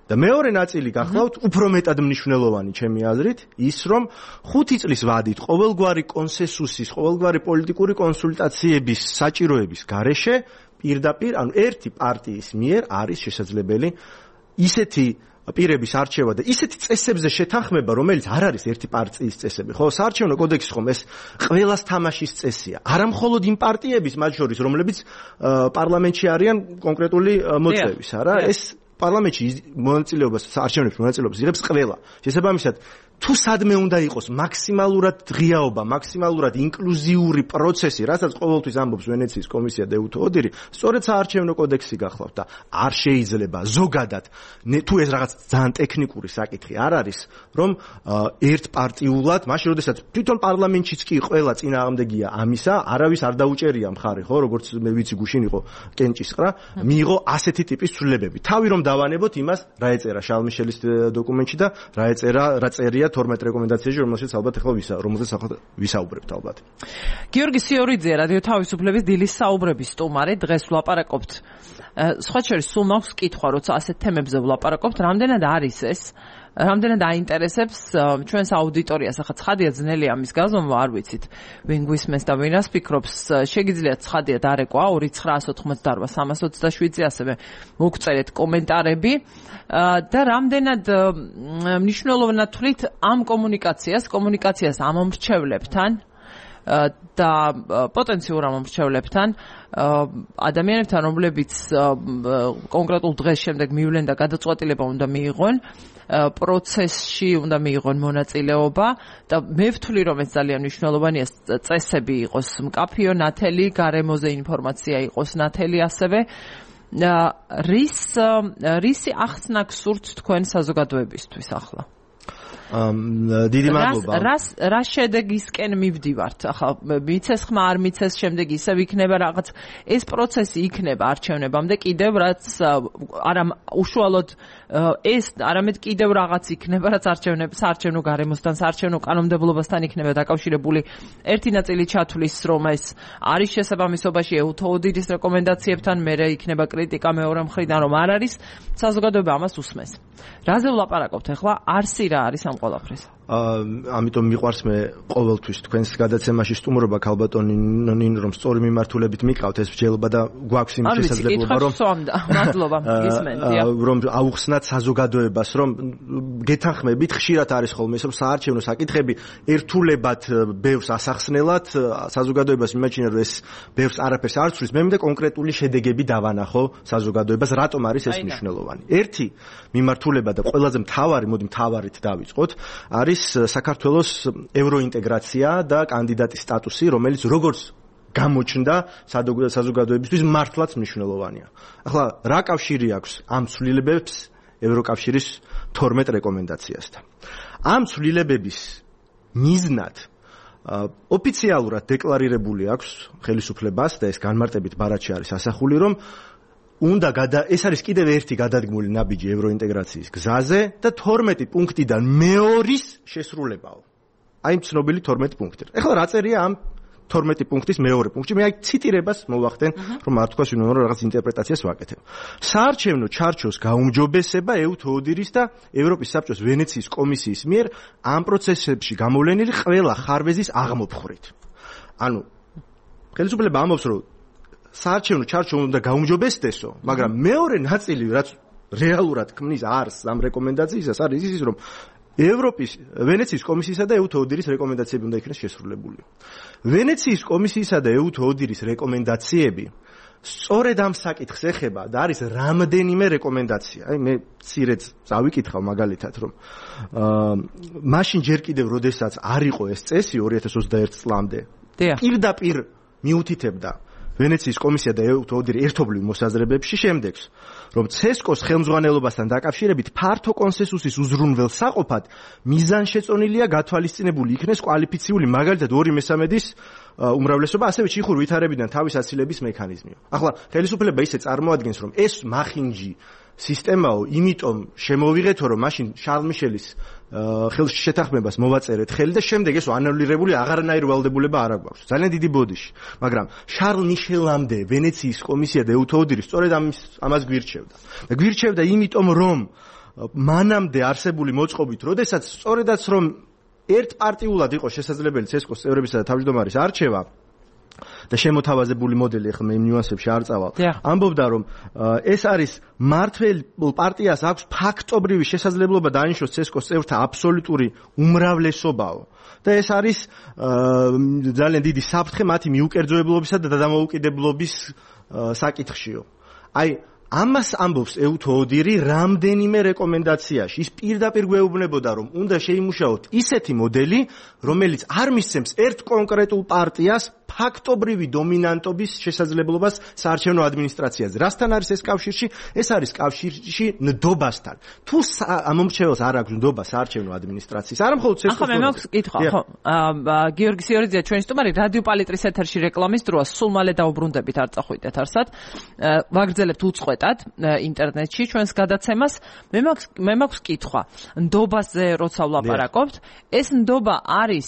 და მეორე ნაწილი გახლავთ უფრო მეტად მნიშვნელოვანი ჩემი აზრით ის რომ 5 წლის ვადით ყოველგვარი კონსენსუსის, ყოველგვარი პოლიტიკური კონსულტაციების საჭიროების გარეშე პირდაპირ ანუ ერთი პარტიის მიერ არის შესაძლებელი ისეთი პირების არჩევა და ისეთი წესებზე შეთანხმება, რომელიც არ არის ერთი პარტიის წესები. ხო, საარჩევნო კოდექსი ხომ ეს ყველას თამაშის წესია. არა მხოლოდ იმ პარტიების მათ შორის, რომლებიც პარლამენტში არიან კონკრეტული მოწვევის, არა? ეს პარლამენტში მონაწილეობას, საარჩევნებში მონაწილეობას იღებს ყველა. შესაბამისად, თუ სადმე უნდა იყოს მაქსიმალურად ღიაობა, მაქსიმალურად ინკლუზიური პროცესი, რასაც ყოველთვის ამბობს ვენეციის კომისია და ეუთო ოდირი, სწორედ საარჩევნო კოდექსი გახლავთ და არ შეიძლება ზოგადად, თუ ეს რაღაც ძალიან ტექნიკური საკითხი არ არის, რომ ერთპარტიულად, მაშინ როდესაც თვითონ პარლამენტშიც კი ყველა წინააღმდეგია ამისა, არავის არ დაუჭერია მხარი, ხო, როგორც მე ვიცი გუშინ იყო კენჭისყრა, მიიღო ასეთი ტიპის ცვლილებები. თავი რომ დავანებოთ იმას, რა ეწერა შალმიშელის დოკუმენტში და რა წერია 12 რეკომენდაციაში, რომელშიც ალბათ ახლა ვისაუბრებთ ალბათ. გიორგი სიორიძე, რადიო თავისუფლების დილის საუბრების სტუმარი, დღეს ვლაპარაკობთ. სხვა შორის სულ მაქვს კითხვა, როცა ასეთ თემებზე ვლაპარაკობთ, რამდენად არის ეს, რამდენად აინტერესებს ჩვენს აუდიტორიას. ახლა ცხადია ძნელი ამის გაზომვა, არ ვიცით, ვინ გვისმენს და ვინას ფიქრობს, შეგიძლიათ ცხადია დარეკვა 2988-327-ზე, ასევე მოგწერეთ კომენტარები და რამდენად მნიშვნელოვნად თვლით ამ კომუნიკაციას ამ მომრჩევლებთან და პოტენციურ მომრჩევლებთან ადამიანებთან, რომლებიც კონკრეტულ დღეს შემდეგ მივლენ და გადაწყვეტილება უნდა მიიღონ პროცესში, უნდა მიიღონ მონაწილეობა და მე ვთვლი, რომ ეს ძალიან მნიშვნელოვანია, წესები იყოს მკაფიო, ნათელი, გარემოზე ინფორმაცია იყოს ნათელი ასევე. რისი ახსნა გსურთ თქვენ საზოგადოებისთვის ახლა? დიდი მადლობა. რა შედეგისკენ მივდივართ? ახლა მიცეს ხმა, არ მიცეს, შემდეგ ისევ იქნება რაღაც ეს პროცესი იქნება არჩევნებამდე კიდევ რაც არა უშუალოდ ეს არამედ კიდევ რაღაც იქნება, რაც საარჩევნო გარემოსთან, საარჩევნო კანონმდებლობასთან იქნება დაკავშირებული. ერთი ნაწილი ჩათვლის, რომ ეს არის შესაბამისობაში ეუთო ოდირის რეკომენდაციებთან, მერე იქნება კრიტიკა მეორე მხრიდან, რომ არ არის. საზოგადოება ამას უსმენს. რაზე ვლაპარაკობთ ახლა? არსი რა არის ამ ყველაფრის? ამიტომ მიყვარს მე ყოველთვის თქვენს გადაცემაში სტუმრობა ქალბატონი ნინო, რომ სწორი მიმართულებით მიყავთ ეს მსჯელობა და გვაქვს იმის შესაძლებლობა, რომ მადლობა გისმენთ. რომ აუხსნათ საზოგადოებას, რომ გეთანხმებით, ხშირად არის ხოლმე ეს, რომ საარჩევნო საკითხები ერთულებად ბევრს ასახსნელად საზოგადოებას მიმაჩნია, რომ ეს ბევრს არაფერს არ ცვლის. მე მინდა კონკრეტული შედეგები დავანახო საზოგადოებას, რატომ არის ეს მნიშვნელოვანი. ერთი მიმართულება და ყველაზე მთავარით დავიწყოთ, არის საქართველოს ევროინტეგრაცია და კანდიდატის სტატუსი, რომელიც როგორც გამოჩნდა საზოგადოებისთვის მართლაც მნიშვნელოვანია. ახლა რა კავშირი აქვს ამ ცვლილებებს ევროკავშირის 12 რეკომენდაციასთან? ამ ცვლილებების მიზნად ოფიციალურად დეკლარირებული აქვს ხელისუფლებას და ეს განმარტებით ბარათში არის ასახული, რომ ეს არის კიდევ ერთი გადადგმული ნაბიჯი ევროინტეგრაციის გზაზე და 12 პუნქტიდან მეორის შესრულებაო. აი ცნობილი 12 პუნქტი. ეხლა რა წერია ამ 12 პუნქტის მეორე პუნქტში? მე აი ციტირებას მოვახდენ, რომ არ თქვას ვინმე რაღაც ინტერპრეტაციას ვაკეთებ. საარჩევნო ჩარჩოს გაუმჯობესება ეუთო ოდირის და ევროპის საბჭოს ვენეციის კომისიის მიერ ამ პროცესებში გამოვლენილი ყველა ხარვეზის აღმოფხვრით. ანუ ხელისუფლება ამბობს, რომ საარჩევნო ჩარჩო უნდა გაუმჯობესდესო, მაგრამ მეორე ნაწილი, რაც რეალურად ქმნის არს ამ რეკომენდაციისას, არის ის, რომ ვენეციის კომისიისა და ეუთო ოდირის რეკომენდაციები უნდა იქნეს შესრულებული. ვენეციის კომისიისა და ეუთო ოდირის რეკომენდაციები სწორედ ამ საკითხს ეხება და არის რამდენიმე რეკომენდაცია. აი მე ცირეც წავიკითხავ მაგალითად, რომ მაშინ ჯერ კიდევ როდესაც არ იყო ეს წესი 2021 წლამდე, პირდაპირ მიუთითებდა ვენეციის კომისია და ეუთო ოდირი ერთობლივ მოსაზრებებში შემდეგს, რომ ცესკოს ხელმძღვანელობასთან დაკავშირებით ფართო კონსენსუსის უზრუნველ საყოფად მიზანშეწონილია გათვალისწინებული იქნეს კვალიფიციური, მაგალითად 2/3 უმრავლესობა, ასევე ჩიხურ ვითარებიდან თავის აცილების მექანიზმი. ახლა ხელისუფლება ისე წარმოადგენს, რომ ეს მახინჯი სისტემაო, იმიტომ შემოვიღეთო, რომ მაშინ შარლ მიშელის ხელში შეთანხმებას მოვაწერეთ ხელი და შემდეგ ესო ანულირებული აღარანაირი ვალდებულება არ აქვს. ძალიან დიდი ბოდიში. მაგრამ შარლ მიშელამდე ვენეციის კომისია და ეუთო ოდირი სწორედ ამას გვირჩევდა. და გვირჩევდა იმიტომ, რომ მანამდე არსებული მოწყობით, როდესაც სწორედაც რომ ერთპარტიულად იყო შესაძლებელი CSKO-ს წევრებისა და თავმჯდომარის არჩევა და შემოთავაზებული მოდელი, ახლა მე იმ ნიუანსებში არ წავალ. ამბობდა, რომ ეს არის მართლ პარტიას აქვს ფაქტობრივი შესაძლებლობა დაინიშნოს CSKO-ს წევრთა აბსოლუტური უმრავლესობაო. და ეს არის ძალიან დიდი საფრთხე მათი მიუკერძოებლობისა და დამოუკიდებლობის საკითხშიო. აი ამას ამბობს ეუთო ოდირი რამდენიმე რეკომენდაციაში. ის პირდაპირ გვეუბნებოდა, რომ უნდა შეიმუშაოთ ისეთი მოდელი, რომელიც არ მისცემს ერთ კონკრეტულ პარტიას ფაქტობრივი დომინანტობის შესაძლებლობას საარჩევნო ადმინისტრაციაზე. რასთან არის ეს კავშირში? ეს არის კავშირში ნდობასთან. თუ მომრჩეველს არ აქვს ნდობა საარჩევნო ადმინისტრაციის, არა მხოლოდ CSKO-ს. ახლა მე მაქვს კითხვა, ხო? გიორგი სიორიძეა ჩვენი სტუმარი, რადიო პალიტრის ეთერში რეკლამის დროა სულ მალე დაუბრუნდებით, არ წახვიდეთ არსად. ვაგრძელებთ უწყვეტად ინტერნეტში ჩვენს გადაცემას. მე მაქვს კითხვა. ნდობაზე როცა ვლაპარაკობთ, ეს ნდობა არის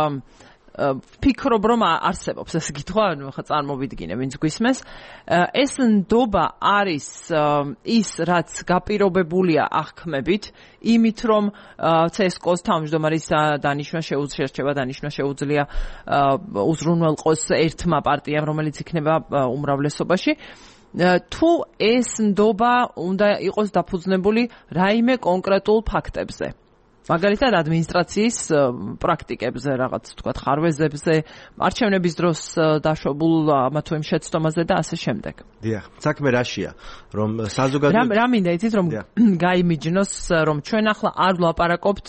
ფიქრობ რომ არსებობს ეს კითხვა, ხა წარმოვიდგინე ვინც გვისმენს. ეს ნდობა არის ის, რაც გაპირობებულია აღქმებით, იმით რომ CSKO-ს თავმჯდომარის დანიშვნა შეუძლია უზრუნველყოს ერთმა პარტიამ, რომელიც იქნება უმრავლესობაში. თუ ეს ნდობა უნდა იყოს დაფუძნებული რაიმე კონკრეტულ ფაქტებზე. მაგალითად ადმინისტრაციის პრაქტიკებზე, რაღაც თქვა ხარვეზებზე, არჩევნების დროს დაშვებულ ამა თუ იმ შეცდომაზე და ასე შემდეგ. დიახ, საქმე რაშია, რომ საზოგადოება რა მინდა იცით, რომ გაიმიჯნოს, რომ ჩვენ ახლა არ ვლაპარაკობთ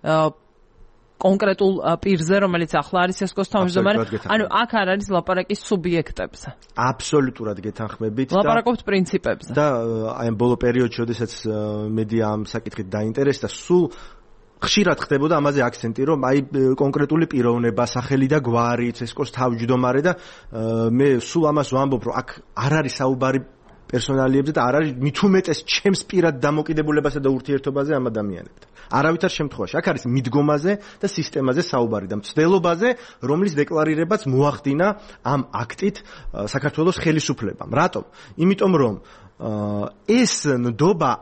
კონკრეტულ პირზე, რომელიც ახლა არის CSKO-ს თავმჯდომარე, ანუ აქ არ არის ლაპარაკის სუბიექტებზე. აბსოლუტურად გეთანხმებით და ლაპარაკობთ პრინციპებზე. და აი ამ ბოლო პერიოდში, როდესაც მედია ამ საკითხით დაინტერესდა, სულ ხშირად ხდებოდა ამაზე აქცენტი, რომ აი კონკრეტული პიროვნება, სახელი და გვარი, CSKO-ს თავმჯდომარე და მე სულ ამას ვამბობ, რომ აქ არ არის საუბარი პერსონალიებზე და არ არის მით უმეტეს ჩემს პირად დამოკიდებულებასა და ურთიერთობაზე ამ ადამიანებთან. არავითარ შემთხვევაში აქ არის მიდგომაზე და სისტემაზე საუბარი და მცდელობაზე, რომლის დეკლარირებაც მოახდინა ამ აქტით საქართველოს ხელისუფლებამ. რატომ? იმიტომ რომ ეს ნდობა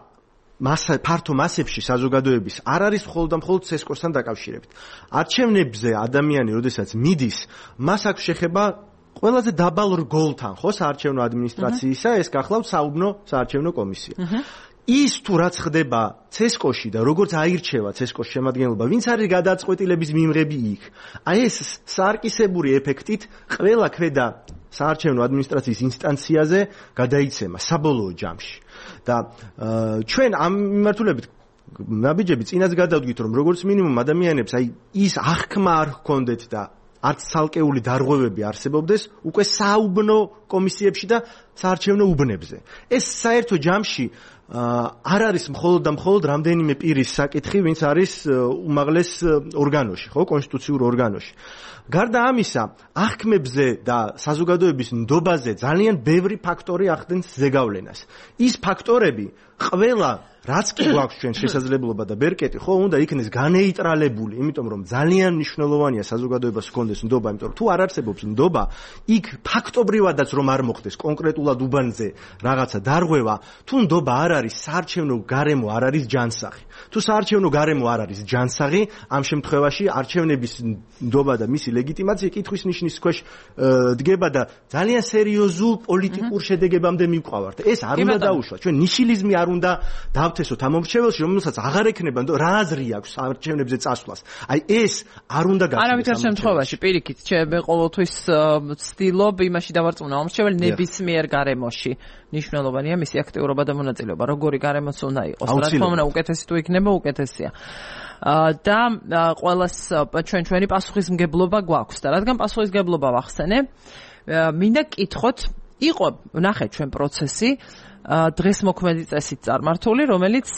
ფართო მასებში საზოგადოების არ არის მხოლოდ და მხოლოდ CSKO-სთან დაკავშირებით. არჩევნებზე ადამიანი, როდესაც მიდის, მას აქვს შეხება ყველაზე დაბალ რგოლთან, ხო, საარჩევნო ადმინისტრაციისა, ეს გახლავთ საარჩევნო კომისია. ის თუ რაც ხდება CSKO-ში და როგორც აირჩევა CSKO-ს შემადგენლობა, ვინც არის გადაწყვეტილების მიმღები იქ. აი ეს საარკისებური ეფექტით ყველა ქვედა საარჩევნო ადმინისტრაციის ინსტანციაზე გადაიცემა საბოლოო ჯამში. და ჩვენ ამ მიმართულებით ნაბიჯები წინაც გადავდგით, რომ როგორც მინიმუმ ადამიანებს აი ის აღქმა არ ჰქონდეთ და არც ცალკეული დარღვევები არსებობდეს უკვე საუბნო კომისიებში და საარჩევნო უბნებზე. ეს საერთო ჯამში არ არის მხოლოდ და მხოლოდ რამდენიმე პირის საკითხი, ვინც არის უმაღლეს ორგანოში, ხო, კონსტიტუციურ ორგანოში. გარდა ამისა, აღქმებზე და საზოგადოების ნდობაზე ძალიან ბევრი ფაქტორი ახდენს ზეგავლენას. ის ფაქტორები ყველა რაც კი გვაქვს ჩვენ შესაძლებლობა და ბერკეტი, ხო, უნდა იქნეს განეიტრალებული, იმიტომ რომ ძალიან მნიშვნელოვანია საზოგადოებას ჰქონდეს ნდობა, იმიტომ რომ თუ არ არსებობს ნდობა, იქ ფაქტობრივადაც რომ არ მოხდეს კონკრეტულად უბანზე რაღაცა დარღვევა, თუ ნდობა არ არის, საარჩევნო გარემო არ არის ჯანსაღი. თუ საარჩევნო გარემო არ არის ჯანსაღი, ამ შემთხვევაში არჩევნების ნდობა და მისი ლეგიტიმაცია კითხვის ნიშნის ქვეშ დგება და ძალიან სერიოზულ პოლიტიკურ შედეგებამდე მივყავართ. ეს არ უნდა დაუშვათ. ჩვენ ნიშილიზმი არ უნდა დავთესოთ ამ მომრჩეველში, რომელსაც აღარ ექნება რა აზრი აქვს არჩევნებზე წასვლას. აი ეს არ უნდა გახდეს. არავითარ შემთხვევაში პირიქით, მე ყოველთვის ვცდილობ იმაში დავარწმუნო მომრჩეველი ნებისმიერ გარემოში. მნიშვნელოვანია მისი აქტიურობა და მონაწილეობა. როგორი გარემოც უნდა იყოს. რა თქმა უნდა, უკეთესი თუ იქნება, უკეთესია. და ყველას ჩვენი პასუხისმგებლობა გვაქვს და რადგან პასუხისმგებლობა ვახსენე, მინდა კითხოთ, იყო ნახეთ ჩვენ პროცესი დღეს მოქმედი წესით წარმართული, რომელიც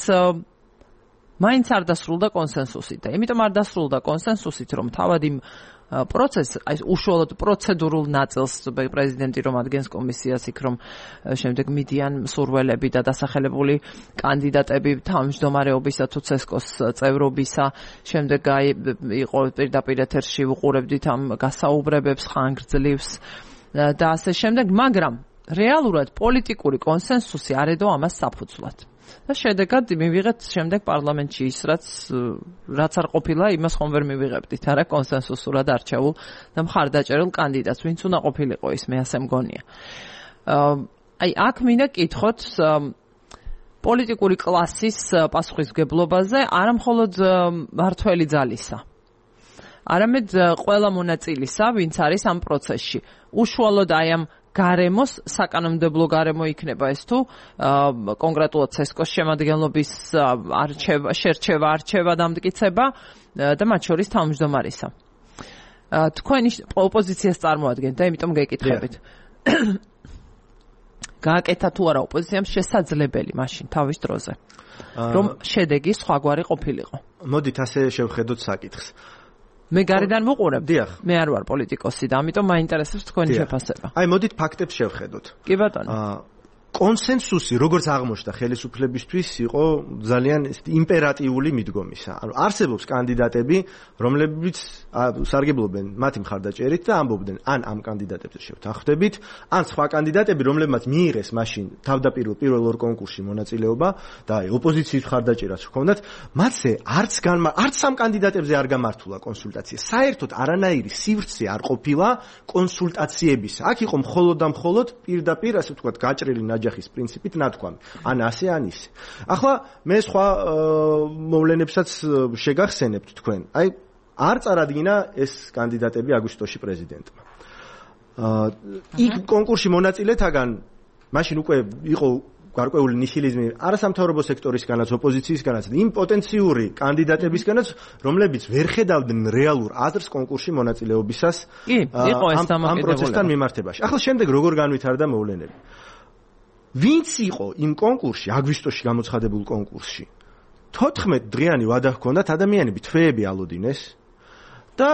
მაინც არ დასრულდა კონსენსუსით და იმიტომ არ დასრულდა კონსენსუსით, რომ თავად იმ პროცესს, აი უშუალოდ პროცედურულ ნაწილს პრეზიდენტი რომ ადგენს კომისიას იქ, რომ შემდეგ მიდიან მსურველები და დასახელებული კანდიდატები თავმჯდომარეობისა თუ CSKO-ს წევრობისა, შემდეგ იყო პირდაპირ ეთერში ვუყურებდით ამ გასაუბრებებს, ხანგრძლივს და ასე შემდეგ, მაგრამ რეალურად პოლიტიკური კონსენსუსი არ ედო ამას საფუძვლად. და შედეგად მივიღეთ შემდეგ პარლამენტში ის რაც არ ყოფილა, იმას ხომ ვერ მივიღებდით, არა კონსენსუსურად არჩეულ და მხარდაჭერილ კანდიდატს, ვინც უნდა ყოფილიყო ის, მე ასე მგონია. აი აქ მინდა კითხოთ პოლიტიკური კლასის პასუხისმგებლობაზე, არა მხოლოდ მართველი ძალისა. არამედ ყველა მონაწილისა, ვინც არის ამ პროცესში. უშუალოდ აი ამ გარემოს, საკანონმდებლო გარემო იქნება ეს თუ კონკრეტულად CESCO-ს შემადგენლობის შერჩევა, დამტკიცება და მათ შორის თავმჯდომარისა. თქვენ ოპოზიციას წარმოადგენთ და იმიტომ გეკითხებით. გააკეთა თუ არა ოპოზიციამ შესაძლებელი მაშინ თავის დროზე, რომ შედეგი სხვაგვარი ყოფილიყო. მოდით ასე შევხედოთ საკითხს. მე გარედან ვუყურებ. დიახ. მე არ ვარ პოლიტიკოსი და ამიტომ მაინტერესებს თქვენი შეფასება. აი მოდით ფაქტებს შევხედოთ. კი ბატონო. კონსენსუსი როგორც აღმოჩნდა ხელისუფლებისთვის იყო ძალიან იმპერატიული მიდგომისა. ანუ არსებობს კანდიდატები, რომლებიც სარგებლობენ მათი მხარდაჭერით და ამბობდნენ ან ამ კანდიდატებს შევთანხმდებით, ან სხვა კანდიდატები, რომლებმაც მიიღეს მაშინ თავდაპირველ პირველ ორ კონკურსში მონაწილეობა და აი ოპოზიციის მხარდაჭერაც ჰქონდათ, მათზე არც სამ კანდიდატებზე არ გამართულა კონსულტაცია. საერთოდ არანაირი სივრცე არ ყოფილა კონსულტაციების. აქ იყო მხოლოდ და მხოლოდ პირდაპირ, ასე ვთქვათ, გაჭრილი ნაჯახის პრინციპით ნათქვამი. ან ასე, ან ისე. ახლა მე სხვა მოვლენებსაც შეგახსენებთ თქვენ. აი არ წარადგინა ეს კანდიდატები აგვისტოში პრეზიდენტმა. იქ კონკურსში მონაწილეთაგან მაშინ უკვე იყო გარკვეული ნიჰილიზმი არასამთავრობო სექტორისგანაც, ოპოზიციისგანაც, იმ პოტენციური კანდიდატებისგანაც, რომლებიც ვერ ხედავდნენ რეალურ აზრს კონკურსში მონაწილეობისას ამ პროცესთან მიმართებაში. ახლა შემდეგ როგორ განვითარდა მოვლენები? ვინც იყო იმ კონკურსში, აგვისტოში გამოცხადებულ კონკურსში? 14 დღიანი ვადა ჰქონდათ, ადამიანები თვეები ალოდინეს და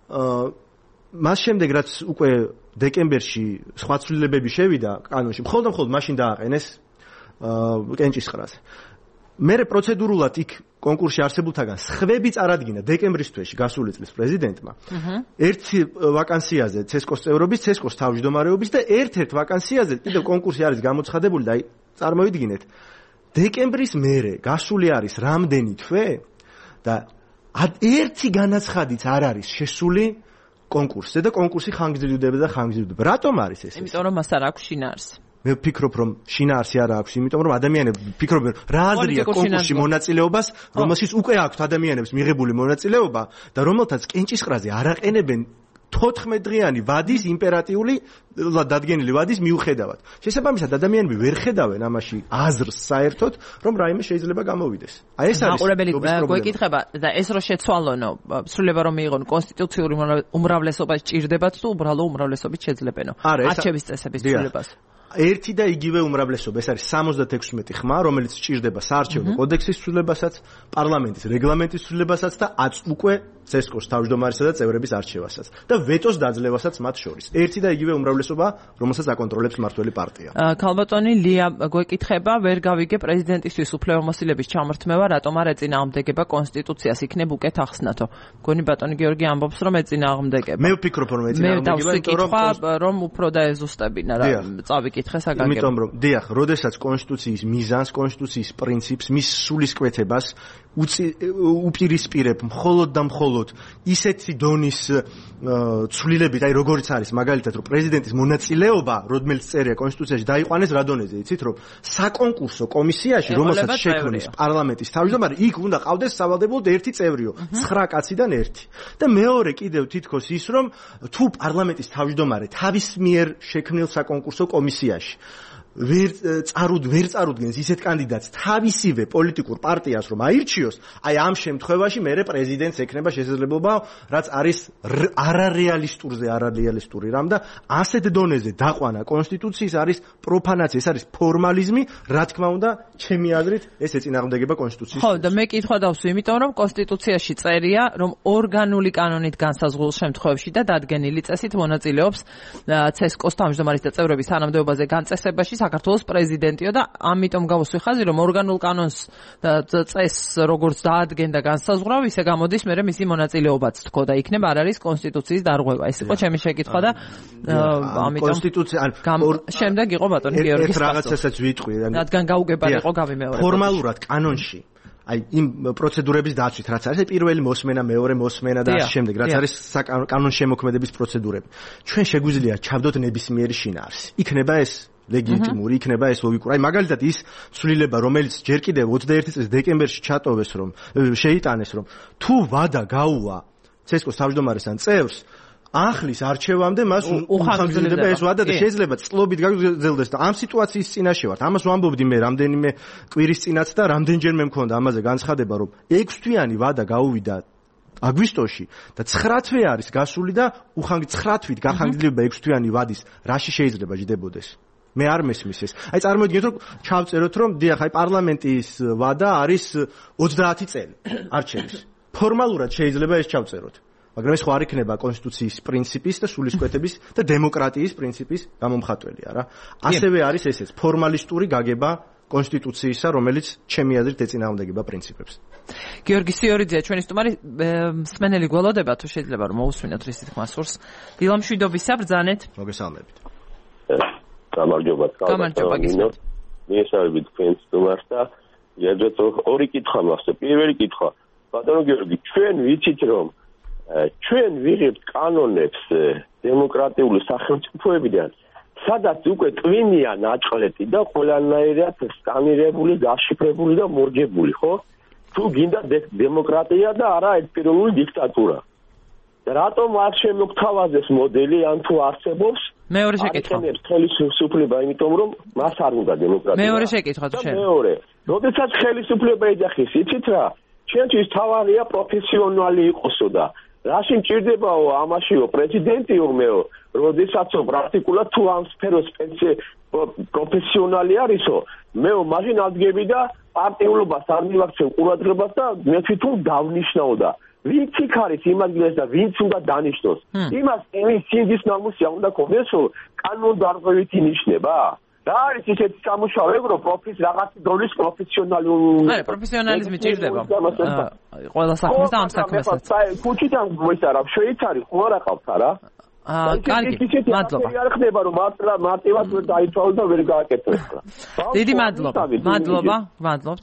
მას შემდეგ რაც უკვე დეკემბერში სხვა ცვლილებები შევიდა კანონში, მხოლოდ მაშინ დააყენეს კენჭისყრაზე. მერე პროცედურულად იქ კონკურსში არსებულთაგან სხვები წარადგინა დეკემბრის თვეში გასული წლის პრეზიდენტმა. ერთი ვაკანსიაზე CESCO-ს წევრობის, CESCO-ს თავმჯდომარეობის და ერთ-ერთ ვაკანსიაზე კიდევ კონკურსი არის გამოცხადებული და წარმოვიდგინეთ, დეკემბრის მერე გასული არის რამდენი თვე და ერთი განაცხადიც არ არის შესული კონკურსზე და კონკურსი ხანგრძლივდება. რატომ არის ეს? იმიტომ რომ მას არ აქვს შინაარსი. მე ვფიქრობ, რომ შინაარსი არ აქვს, იმიტომ რომ ადამიანები ფიქრობენ, რა აზრია კონკურსში მონაწილეობას, რომელშიც უკვე აქვთ ადამიანებს მიღებული მონაწილეობა და რომელთაც კენჭისყრაზე არ აყენებენ 14 დღიანი ვადის იმპერატიული დადგენილი ვადის მიუხედავად. შესაბამისად ადამიანები ვერ ხედავენ ამაში აზრს საერთოდ, რომ რაიმე შეიძლება გამოვიდეს. აი ეს არის მაყურებელი გვეკითხება და ეს რო შეცვალონო, სრულება რომ მიიღონ კონსტიტუციური უმრავლესობა სჭირდებათ თუ უბრალო უმრავლესობით შეძლებენო არჩევის წესების ცვლილებას. ერთი და იგივე უმრავლესობა, ეს არის 76 ხმა, რომელიც სჭირდება საარჩევნო კოდექსის ცვლილებასაც, პარლამენტის რეგლამენტის ცვლილებასაც და უკვე CESCO-ს თავმჯდომარისა და წევრების არჩევასაც და ვეტოს დაძლევასაც მათ შორის. ერთი და იგივე უმრავლესობა, რომელსაც აკონტროლებს მმართველი პარტია. ქალბატონი ლია გვეკითხება, ვერ გავიგე პრეზიდენტისთვის უფლებამოსილების ჩამორთმევა, რატომ არ ეწინააღმდეგება კონსტიტუციას, იქნებ უკეთ ახსნათო. გონი ბატონი გიორგი ამბობს, რომ ეწინააღმდეგება. მე ვფიქრობ, რომ ეწინააღმდეგება, რომ უფრო დაეზუსტებინა რა წავიკითხე საგანგებო. იმიტომ რომ დიახ, როდესაც კონსტიტუციის მიზანს, კონსტიტუციის პრინციპს, მის სულისკვეთებას უპირისპირებ მხოლოდ და მხოლოდ ისეთი დონის ცვლილებით, აი როგორიც არის მაგალითად, რომ პრეზიდენტის მონაწილეობა, რომელიც წერია კონსტიტუციაში, დაიყვანეს რა დონეზე, იცით, რომ საკონკურსო კომისიაში, რომელსაც შექმნის პარლამენტის თავმჯდომარე, იქ უნდა ყავდეს სავალდებულოდ ერთი წევრიო, 9 კაციდან ერთი. და მეორე კიდევ თითქოს ის, რომ თუ პარლამენტის თავმჯდომარე თავის მიერ შექმნილ საკონკურსო კომისიაში ვერ წარუდგენს ისეთ კანდიდატს თავისივე პოლიტიკურ პარტიას რომ აირჩიოს, აი ამ შემთხვევაში მერე პრეზიდენტს ექნება შესაძლებლობა, რაც არის არარეალისტური რამ და ასეთ დონეზე დაყვანა კონსტიტუციის არის პროფანაცია, ეს არის ფორმალიზმი, რა თქმა უნდა, ჩემი აზრით ეს ეწინააღმდეგება კონსტიტუციის. ხო, და მე კითხვა დავსვი, იმიტომ რომ კონსტიტუციაში წერია, რომ ორგანული კანონით განსაზღვრულ შემთხვევებში და დადგენილი წესით მონაწილეობს CESCO-ს თავმჯდომარის და წევრების თანამდებობაზე განწესებაში საქართველოს პრეზიდენტიო და ამიტომ გავუსვი ხაზი, რომ ორგანულ კანონს და წესს როგორც დაადგენდა განსაზღვრავ, ისე გამოდის მე მისი მონაწილეობაც თქო და იქნება არ არის კონსტიტუციის დარღვევა. ეს იყო ჩემი შეკითხვა და ამიტომ კონსტიტუცია შემდეგ იყო ბატონი გიორგის ეს რაღაცასაც ვიტყვი, რადგან გაუგებარიყო გავიმეორე. ფორმალურად კანონში აი იმ პროცედურების დაცვით, რაც არის პირველი მოსმენა, მეორე მოსმენა და ამ შემდეგ, რაც არის კანონ შემოქმედების პროცედურები. ჩვენ შეგვიძლია ჩავდოთ ნებისმიერი შინაარსი. იქნება ეს ლეგიტიმური, იქნება ეს ლოგიკური. აი მაგალითად ის ცვლილება, რომელიც ჯერ კიდევ 21 წლის დეკემბერში ჩატოვეს, რომ შეიტანეს, რომ თუ ვადა გაუვა ცესკოს თავმჯდომარეს ან წევრს ახლის არჩევამდე მას უხანგრძლივდება ეს ვადა და შეიძლება წლობით გაგრძელდეს და ამ სიტუაციის წინაშე ვართ. ამას ვამბობდი მე რამდენიმე კვირის წინაც და რამდენჯერმე მქონდა ამაზე განცხადება, რომ 6 თვიანი ვადა გაუვიდა აგვისტოში და 9 თვე არის გასული და 9 თვით გახანგრძლივება 6 თვიანი ვადის რაში შეიძლება ჯდებოდეს. მე არ მესმის ეს. აი წარმოიდგინეთ რომ ჩავწეროთ რომ დიახ აი პარლამენტის ვადა არის 30 წელი არჩევის. ფორმალურად შეიძლება ეს ჩავწეროთ. მაგრამ ეს ხო არ იქნება კონსტიტუციის პრინციპის და სულისკვეთების და დემოკრატიის პრინციპის გამომხატველია რა. ასევე არის ესეც ფორმალისტური გაგება კონსტიტუციისა, რომელიც ჩემი აზრით ეწინააღმდეგება პრინციპებს. გიორგი სიორიძე, ჩვენი სტუმარი, მსმენელი გველოდება თუ შეიძლება რომ მოусმინოთ რის თქმა სურს. დილამშვიდობისა, ბრძანეთ. მოგესალმებით. გამარჯობა. გამარჯობა გისმენთ. მიესალმებით თქვენს სტუმარს და ერთად ორი კითხვა მაქვს. პირველი კითხვა, ბატონო გიორგი, ჩვენ ვიცით რომ ჩვენ ვიღებთ კანონებს დემოკრატიული სახელმწიფოებიდან, სადაც უკვე ტვინია ნაჭყლეტი და ყველანაირად სკანირებული, გაშიფრებული და მორგებული, ხო? თუ გინდა დემოკრატია და არა ერთპიროვნული დიქტატურა. რატომ არ შემოგთავაზეს მოდელი, ან თუ არსებობს? მეორე შეკითხვა. ხელისუფლება, იმიტომ რომ მას არ უნდა დემოკრატია. მეორე შეკითხვა თუ შეიძლება. მეორე. როდესაც ხელისუფლება ეძახის, იცით რა? ჩვენთვის თავარია პროფესიონალი იყოსო და რაში მჭირდებაო ამაშიო პრეზიდენტიო მეო, როდესაცო პრაქტიკულად თუ ამ სფეროს პროფესიონალი არისო, მეო მაშინ ადგები და პარტიულობას არ მივაქცევ ყურადღებას და მე თვითონ დავნიშნაო და ვინც იქ არის იმ ადგილას და ვინც უნდა დანიშნოს. იმას იმის სინდის ნამუსია უნდა ქონდეს, რომ კანონდარღვევით ინიშნება. რა არის ისეთი სამუშაო ეგრო პროფის რაღაც დონის პროფესიონალური არა პროფესიონალიზმი ჭირდება ყველა საქმეს და ამ საქმესაც ქუჩიდან მოისარავ შვეიცარი ხო არ აყავთ არა კარგი მადლობა არ ხდება რომ მარტივად დაიცვალო და ვერ გააკეთოს დიდი მადლობთ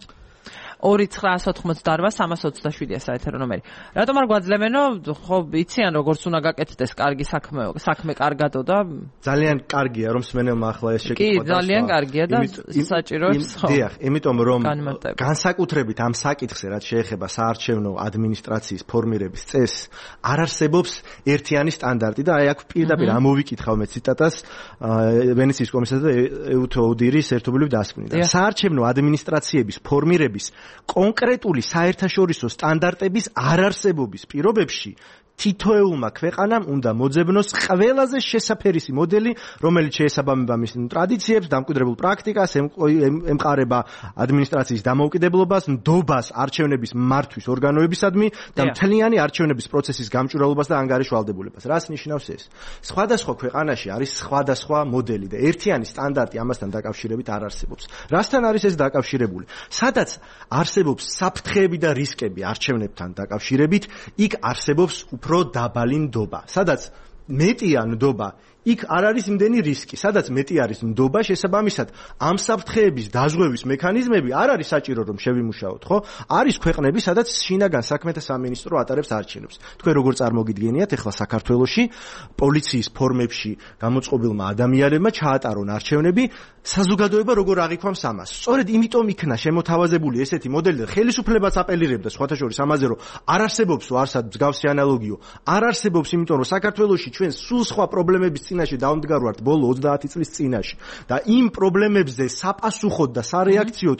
2-988-327 საეთერო ნომერი. რატომ არ გვაძლევენო? ხო, იციან როგორც უნდა გაკეთდეს კარგი საქმე კარგადო და ძალიან კარგია რომ მსმენელმა ახლა ეს შეკითხვა კი, ძალიან კარგია და საჭიროებს ხო. დიახ, იმიტომ რომ განსაკუთრებით ამ საკითხზე რაც შეეხება საარჩევნო ადმინისტრაციის ფორმირების წესს, არ არსებობს ერთიანი სტანდარტი და აი აქ პირდაპირ ამოვიკითხავ მე ციტატას ვენეციის კომისიას და ეუთო ოდირის ერთობლივ დასკვნიდან. საარჩევნო ადმინისტრაციების ფორმირების კონკრეტული საერთაშორისო სტანდარტების არარსებობის პირობებში თითოეულმა ქვეყანამ უნდა მოძებნოს ყველაზე შესაფერისი მოდელი, რომელიც შეესაბამება მის ტრადიციებს, დამკვიდრებულ პრაქტიკას, ემყარება ადმინისტრაციის დამოუკიდებლობას, ნდობას არჩევნების მართვის ორგანოებისადმი და მთლიანი არჩევნების პროცესის გამჭვირვალობას და ანგარიშვალდებულებას. რას ნიშნავს ეს? სხვადასხვა ქვეყანაში არის სხვადასხვა მოდელი და ერთიანი სტანდარტი ამასთან დაკავშირებით არ არსებობს. რასთან არის ეს დაკავშირებული? სადაც არსებობს საფრთხეები და რისკები არჩევნებთან დაკავშირებით, იქ არსებობს უფრო დაბალი ნდობა. სადაც მეტია ნდობა, იქ არ არის იმდენი რისკი. სადაც მეტი არის ნდობა, შესაბამისად, ამ საფრთხეების დაზღვევის მექანიზმები არ არის საჭირო რომ შევიმუშაოთ, ხო? არის ქვეყნები, სადაც შინაგან საქმეთა სამინისტრო ატარებს არჩევნებს. თქვენ როგორ წარმოგიდგენიათ, ახლა საქართველოში პოლიციის ფორმებში გამოწყობილმა ადამიანებმა ჩაატარონ არჩევნები, საზოგადოება როგორ აღიქვამს ამას. სწორედ იმიტომ იქნა შემოთავაზებული ესეთი მოდელი და ხელისუფლებაც აპელირებდა სხვათა შორის ამაზე, რომ არ არსებობს არსად მსგავსი ანალოგიო. არ არსებობს, იმიტომ რომ საქართველოში ჩვენ სულ სხვა პრობლემების წინაშე დავმდგარვართ ბოლო 30 წლის წინაშე და იმ პრობლემებზე საპასუხოდ და სარეაქციოდ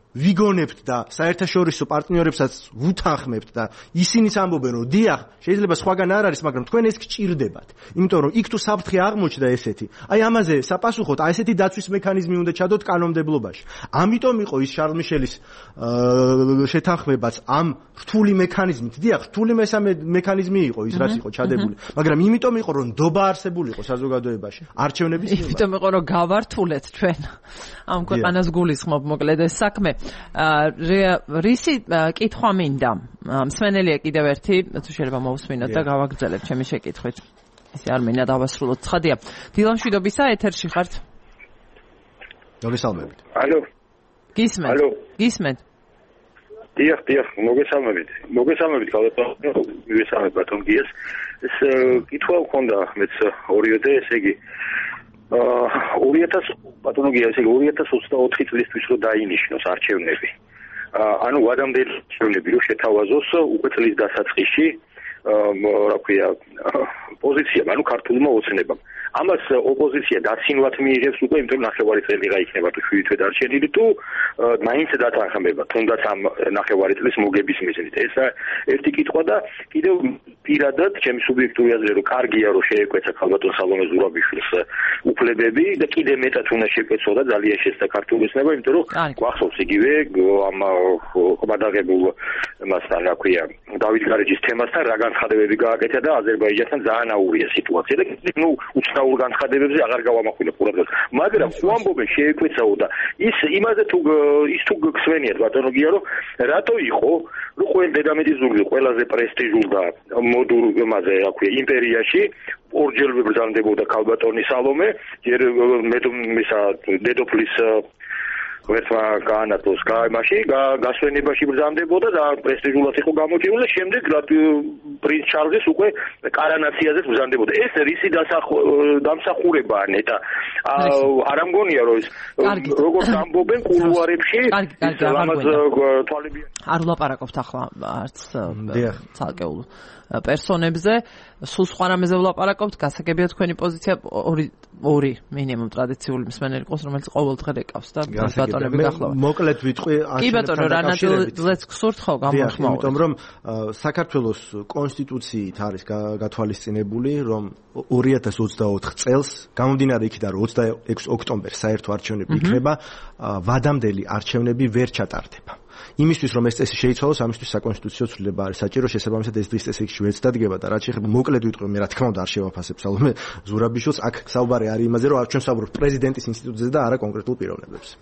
ვიგონებთ და საერთაშორისო პარტნიორებსაც ვუთანხმებთ და ისინიც ამბობენ რომ დიახ შეიძლება სხვაგან არ არის მაგრამ თქვენ ეს გჭირდებათ იმიტომ რომ იქ თუ საფრთხე აღმოჩნდა ესეთი აი ამაზე საპასუხოდ აი ესეთი დაცვის მექანიზმი უნდა ჩადოთ კანონმდებლობაში ამიტომ იყო ის შარლ მიშელის შეთანხმებაც ამ რთული მექანიზმით დიახ რთული მექანიზმი იყო ის რაც იყო ჩადებული მაგრამ იმიტომ იყო რომ ნდობა არსებულიყო საზოგადოებაში არჩევნების იმიტომ იყო რომ გავართულეთ ჩვენ ამ ქვეყანას გულისხმობ მოკლედ ეს საქმე რისი კითხვა მინდა მსმენელია კიდევ ერთი თუ შეიძლება მოვუსმინოთ და გავაგრძელებ ჩემი შეკითხვით ესე არ მინდა დავასრულოთ ცხადია დილამშვიდობისა ეთერში ხართ მოგესალმებით ალო გისმენთ დიახ მოგესალმებით ქალბატონო მივესალმებ ბატონ გიას ეს კითხვა მქონდა მეც ორიოდე ესე იგი 2000 პათოლოგია ესე 2024 წლისთვის რო დაინიშნოს არჩევნები. ანუ ვადამდელი არჩევნები რო შეთავაზოს უკვე წლის დასაწყისში რა ქვია პოზიცია, ანუ ქართულმა ოცნებამ. ამას ოპოზიცია დაცინვად მიიღებს უკვე, იმიტომ ნახევარი წელი გაიქნება თუ 7 თვე დარჩენილი თუ მაინც დათანხმება, თუნდაც ამ ნახევარი წლის მოგების მიზნით. ეს ერთი კითხვა და კიდევ პირადად ჩემი სუბიექტური აზრი რომ კარგია რომ შეეკვეცა ქალბატონ სალომე ზურაბიშვილის უფლებები და კიდევ მეტად უნდა შეეკვეცოდა ძალიან შეცდა ქართული ოცნება, იმიტომ რომ გვახსოვს იგივე ამ ყმადაღებულ მასთან რა ქვია დავით გარეჯის თემასთან რა განცხადებები გააკეთა და აზერბაიჯანთან ძალიან აურია სიტუაცია და ნუ უცნაურ განცხადებებზე აღარ გავამახვილებ ყურადღებას. მაგრამ უამბობენ შეეკვეცაო და ის იმაზე თუ გხსვენიათ ბატონო გია რომ რატო იყო რომ ყველა დედამიწის ზურგზე ყველაზე პრესტიჟულ და მოდურ მასე რა ქვია იმპერიაში ორჯერ ბრძანდებოდა ქალბატონი სალომე ჯერ დედოფლის ვერცმა გაანათლოს მაშინ გასვენებაში ბრძანდებოდა და პრესტიჟულად იყო გამოჩენილი და შემდეგ პრინც ჩარლზის უკვე კარანაციაზეც ბრძანდებოდა. ეს რისი დამსახურებაა ნეტა არ ამგონია რომ ეს როგორც ამბობენ კულუარებში ამას თვალები არ ვლაპარაკობთ ახლა არც ცალკეულ პერსონებზე სულ სხვა რამეზე ვლაპარაკობთ გასაგებია თქვენი პოზიცია ორი მინიმუმ ტრადიციული მსმენელი ყავს რომელიც ყოველდღე ეკავს და ბატონები გახლავთ მოკლედ ვიტყვი კი ბატონო რა ნაწილზეც გსურთ ხო გამოხმაურეთ იმიტომ რომ საქართველოს კონსტიტუციით არის გათვალისწინებული რომ 2024 წელს გამომდინარე იქიდან რომ 26 ოქტომბერს საერთო არჩევნები იქნება ვადამდელი არჩევნები ვერ ჩატარდება იმისთვის რომ ეს წესი შეიცვალოს ამისთვის საკონსტიტუციო ცვლილება არის საჭირო შესაბამისად ეს დღის წესი იქ დადგება და რაც შეეხება მოკლედ ვიტყვი მე რა თქმა უნდა არ შევაფასებ სალომე ზურაბიშვილს აქ საუბარი არის იმაზე რომ ჩვენ საუბრობთ პრეზიდენტის ინსტიტუტზე და არა კონკრეტულ პიროვნებებზე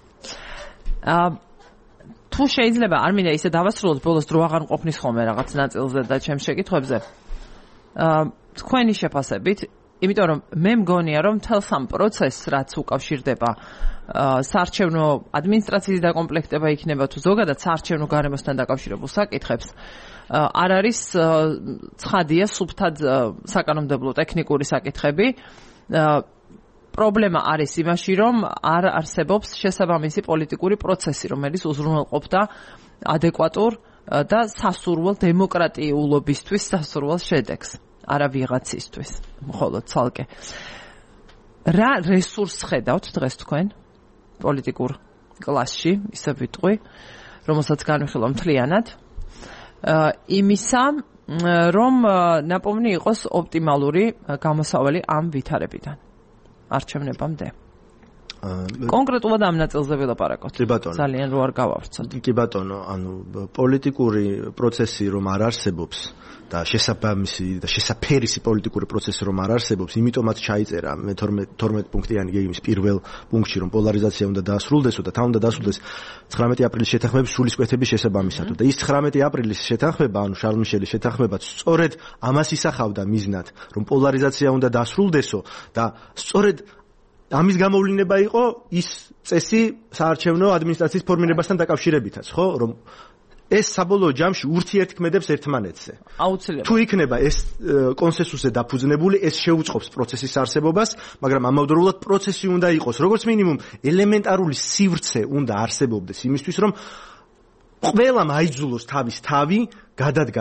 თუ შეიძლება არ მინდა ისე დავასრულოთ ბოლოს დრო აღარ მყოფნის ხოლმე რაღაც ნაწილზე და ჩემს შეკითხვებზე თქვენი შეფასებით იმიტომ რომ მე მგონია რომ თელს ამ პროცესს რაც უკავშირდება საარჩევნო ადმინისტრაციის დაკომპლექტება იქნება თუ ზოგადად საარჩევნო გარემოსთან დაკავშირებულ საკითხებს არ არის ცხადია სუფთად საკანონმდებლო ტექნიკური საკითხები პრობლემა არის იმაში რომ არ არსებობს შესაბამისი პოლიტიკური პროცესი რომელიც უზრუნველყოფდა ადეკვატურ და სასურველ დემოკრატიულობისთვის სასურველ შედეგს არა ვიღაცისთვის მხოლოდ ცალკე რა რესურსს ხედავთ დღეს თქვენ პოლიტიკურ კლასში ისე ვიტყვი რომელსაც განვიხილავ მთლიანად იმისა რომ ნაპოვნი იყოს ოპტიმალური გამოსავალი ამ ვითარებიდან არჩევნებამდე კონკრეტულად ამ ნაწილზე ვილაპარაკოთ ძალიან რო არ გავავრცოთ კი ბატონო ანუ პოლიტიკური პროცესი რომ არ არსებობს და შესაბამისი და შესაფერისი პოლიტიკური პროცესი რომ არ არსებობს იმიტომაც ჩაიწერა მე 12 პუნქტიანი გეგმის პირველ პუნქტში რომ პოლარიზაცია უნდა დაასრულდესო და თან უნდა დაასრულდეს 19 აპრილის შეთანხმების სულისკვეთების შესაბამისად და ის 19 აპრილის შეთანხმება ანუ შარლ მიშელის შეთანხმებაც სწორედ ამას ისახავდა მიზნად რომ პოლარიზაცია უნდა დაასრულდესო და სწორედ ამის გამოვლინება იყო ის წესი საარჩევნო ადმინისტრაციის ფორმირებასთან დაკავშირებითაც, ხო, რომ ეს საბოლოო ჯამში ურთიერთქმედებს ერთმანეთზე. აუცილებლად. თუ იქნება ეს კონსენსუსზე დაფუძნებული, ეს შეუწყობს პროცესის არსებობას, მაგრამ ამავდროულად პროცესი უნდა იყოს, როგორც მინიმუმ ელემენტარული სივრცე უნდა არსებობდეს იმისთვის, რომ ყველამ აიძულოს თავის თავი გადადგას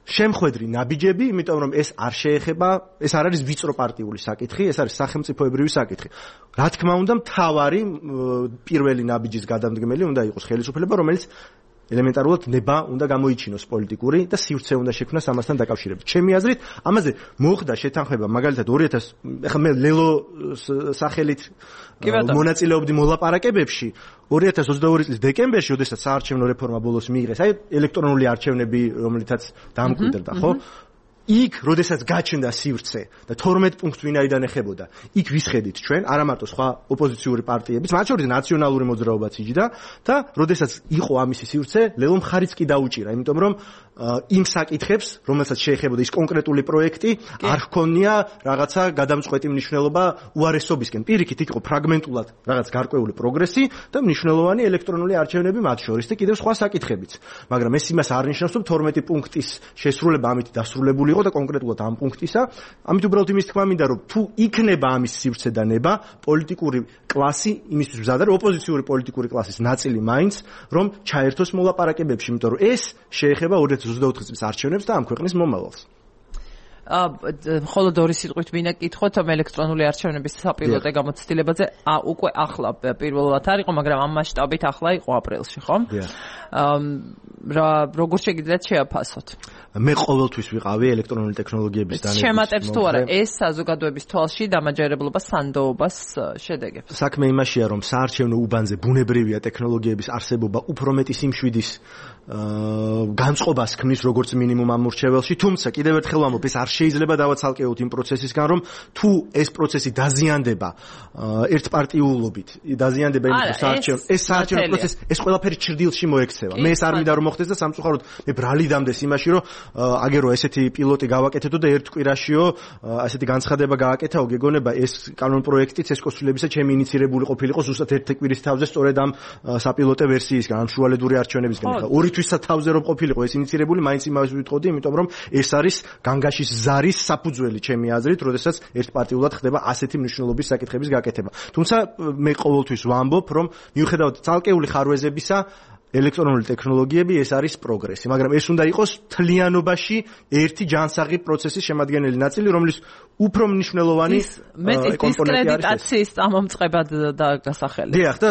შემხვედრი ნაბიჯები, იმიტომ რომ ეს არ შეეხება, ეს არ არის ვიწრო პარტიული საკითხი, ეს არის სახელმწიფოებრივი საკითხი. რა თქმა უნდა, მთავარი პირველი ნაბიჯის გადამდგმელი უნდა იყოს ხელისუფლება, რომელიც ელემენტარულად ნება უნდა გამოიჩინოს პოლიტიკური და სივრცე უნდა შექმნას ამასთან დაკავშირებით. ჩემი აზრით, ამაზე მოხდა შეთანხმება, მაგალითად 2000, ეხლა მე ლელო სახელით მონაწილეობდი მოლაპარაკებებში 2022 წლის დეკემბერში, როდესაც საარჩევნო რეფორმა ბოლოს მიიღეს, აი ელექტრონული არჩევნები, რომლითაც დამკვიდრდა, ხო? იქ, როდესაც გაჩნდა სივრცე და 12 პუნქტს ვინაიდან ეხებოდა, იქ ვისხედით ჩვენ, არა მარტო სხვა ოპოზიციური პარტიებიც, მათ შორის ნაციონალური მოძრაობაც იჯდა და როდესაც იყო ამისი სივრცე, ლელომ ხარიც კი დაუჭირა, იმიტომ რომ იმ საკითხებს, რომელსაც შეეხებოდა ის კონკრეტული პროექტი, არ ჰქონია რაღაცა გადამწყვეტი მნიშვნელობა უარესობისკენ. პირიქით იქ იყო ფრაგმენტულად რაღაც გარკვეული პროგრესი და მნიშვნელოვანი ელექტრონული არჩევნები მათ შორის და კიდევ სხვა საკითხებიც. მაგრამ ეს იმას არ ნიშნავს, რომ 12 პუნქტის შესრულება ამით დასრულებული და კონკრეტულად ამ პუნქტისა, ამით უბრალოდ იმის თქმა მინდა, რომ თუ იქნება ამის სივრცე და ნება, პოლიტიკური კლასი იმისთვის მზად არის, ოპოზიციური პოლიტიკური კლასის ნაწილი მაინც, რომ ჩაერთოს მოლაპარაკებებში, იმიტომ რომ ეს შეეხება 2024 წლის არჩევნებს და ამ ქვეყნის მომავალს. მხოლოდ ორი სიტყვით ვინა კითხოთ ამ ელექტრონული არჩევნების საპილოტე გამოცდილებაზე, უკვე ახლა პირველად არ იყო, მაგრამ ამ მასშტაბით ახლა იყო აპრილში, ხო? როგორ შეგიძლიათ შეაფასოთ? მე ყოველთვის ვიყავი ელექტრონული ტექნოლოგიების დანერგვის. შემატებს თუ არა ეს საზოგადოების თვალში დამაჯერებლობას სანდოობას შედეგებს? საქმე იმაშია, რომ საარჩევნო უბანზე ბუნებრივია ტექნოლოგიების არსებობა უფრო მეტი სიმშვიდის განწყობას ქმნის როგორც მინიმუმ ამ მორჩეველში, თუმცა კიდევ ერთხელ ვამბობ, ეს არ შეიძლება დავაცალკეოთ იმ პროცესისგან, რომ თუ ეს პროცესი დაზიანდება ერთპარტიულობით, დაზიანდება იმის საარჩევნო, ეს საარჩევნო პროცესი, ეს ყველაფერი ჭრდილში მოექცევა. მე ეს არ მინდა რომ მოხდეს და სამწუხაროდ მე ბრალი დამდეს იმაში, რომ აგერო ესეთი პილოტი გავაკეთეთო და ერთ კვირაშიო ასეთი განცხადება გააკეთაო, გეგონება ეს კანონ პროექტი ცესკოსულებისა ჩემი ინიცირებული ყოფილიყო ზუსტად ერთ კვირის თავზე სწორედ ამ საპილოტე ვერსიისგან, ამ შუალედური არჩევნებისგან. ორი თვისა თავზე რომ ყოფილიყო ეს ინიცირებული, მაინც იმას ვიტყოდი, იმიტომ რომ ეს არის განგაშის ზარის საფუძველი ჩემი აზრით, როდესაც ერთპარტიულად ხდება ასეთი მნიშვნელობის საკითხების გაკეთება. თუმცა მე ყოველთვის ვამბობ, რომ მიუხედავად ცალკეული ხარვეზებისა, ელექტრონული ტექნოლოგიები ეს არის პროგრესი, მაგრამ ეს უნდა იყოს თლიანობაში ერთი ჯანსაღი პროცესის შემადგენელი ნაწილი, რომლის უფრო მნიშვნელოვანი დისკრედიტაციის წამომწყებად დაგასახელეს. დიახ, და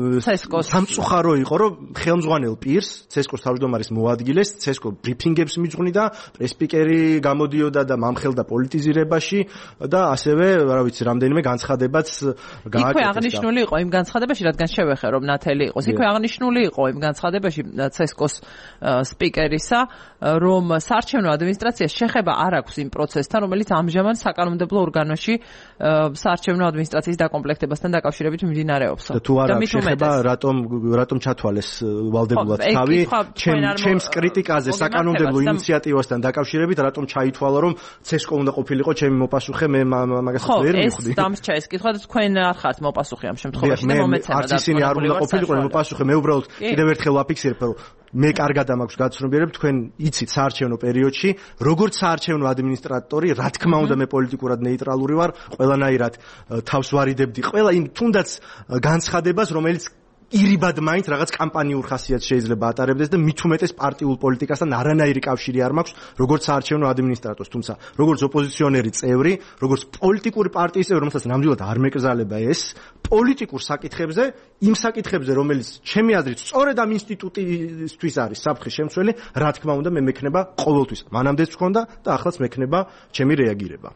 სამწუხარო იყო, რომ ხელმძღვანელ პირს, ცესკოს თავმჯდომარის მოადგილეს, ცესკო ბრიფინგებს მიძღვნიდა, პრესპიკერი გამოდიოდა და მამხელდა პოლიტიზირებაში და ასევე, რა ვიცი, რამდენიმე განცხადებაც გააკეთა. იქვე აღნიშნული იყო იმ განცხადებაში, რადგან შევეხე, რომ ნათელი იყოს. იქვე აღნიშნული იყო იმ განცხადებაში ცესკოს სპიკერისა, რომ საარჩევნო ადმინისტრაციას შეხება არ აქვს იმ პროცესთან, რომელიც ამჟამად საკანონმდებლო ორგანოში საარჩევნო ადმინისტრაციის დაკომპლექტებასთან დაკავშირებით მიმდინარეობს. და თუ არ აქვს შეხება, რატომ ჩათვალეს ვალდებულად თავი ჩემს კრიტიკაზე საკანონმდებლო ინიციატივასთან დაკავშირებით, რატომ ჩაითვალა, რომ ცესკო უნდა ყოფილიყო ჩემი მოპასუხე, მე მაგასაც ვერ მივხვდი. ეს დამრჩა ეს კითხვა და თქვენ არ ხართ მოპასუხე ამ შემთხვევაში და მომეცემა არც ისინი არ უნდა ყოფილიყო მოპასუხე, მე უბრალოდ კიდევ ერთხელ ვაფიქსირებ, რომ მე კარგად ამაქვს გაცნობიერებ, თქვენ იცით საარჩევნო პერიოდში, როგორც საარჩევნო ადმინისტრატორი, რა თქმა უნდა მე პოლიტიკურად ნეიტრალური ვარ, ყველანაირად თავს ვარიდებდი ყველა იმ თუნდაც განცხადებას, რომელიც ირიბად მაინც რაღაც კამპანიურ ხასიათს შეიძლება ატარებდეს და მით უმეტეს პარტიულ პოლიტიკასთან არანაირი კავშირი არ მაქვს, როგორც საარჩევნო ადმინისტრატორს, თუმცა როგორც ოპოზიციონერი წევრი, როგორც პოლიტიკური პარტიის წევრი, რომელსაც ნამდვილად არ მეკრძალება ეს, პოლიტიკურ საკითხებზე, იმ საკითხებზე, რომელიც ჩემი აზრით სწორედ ამ ინსტიტუტისთვის არის საფრთხის შემცველი, რა თქმა უნდა მე მექნება ყოველთვის. მანამდეც მქონდა და ახლაც მექნება ჩემი რეაგირება.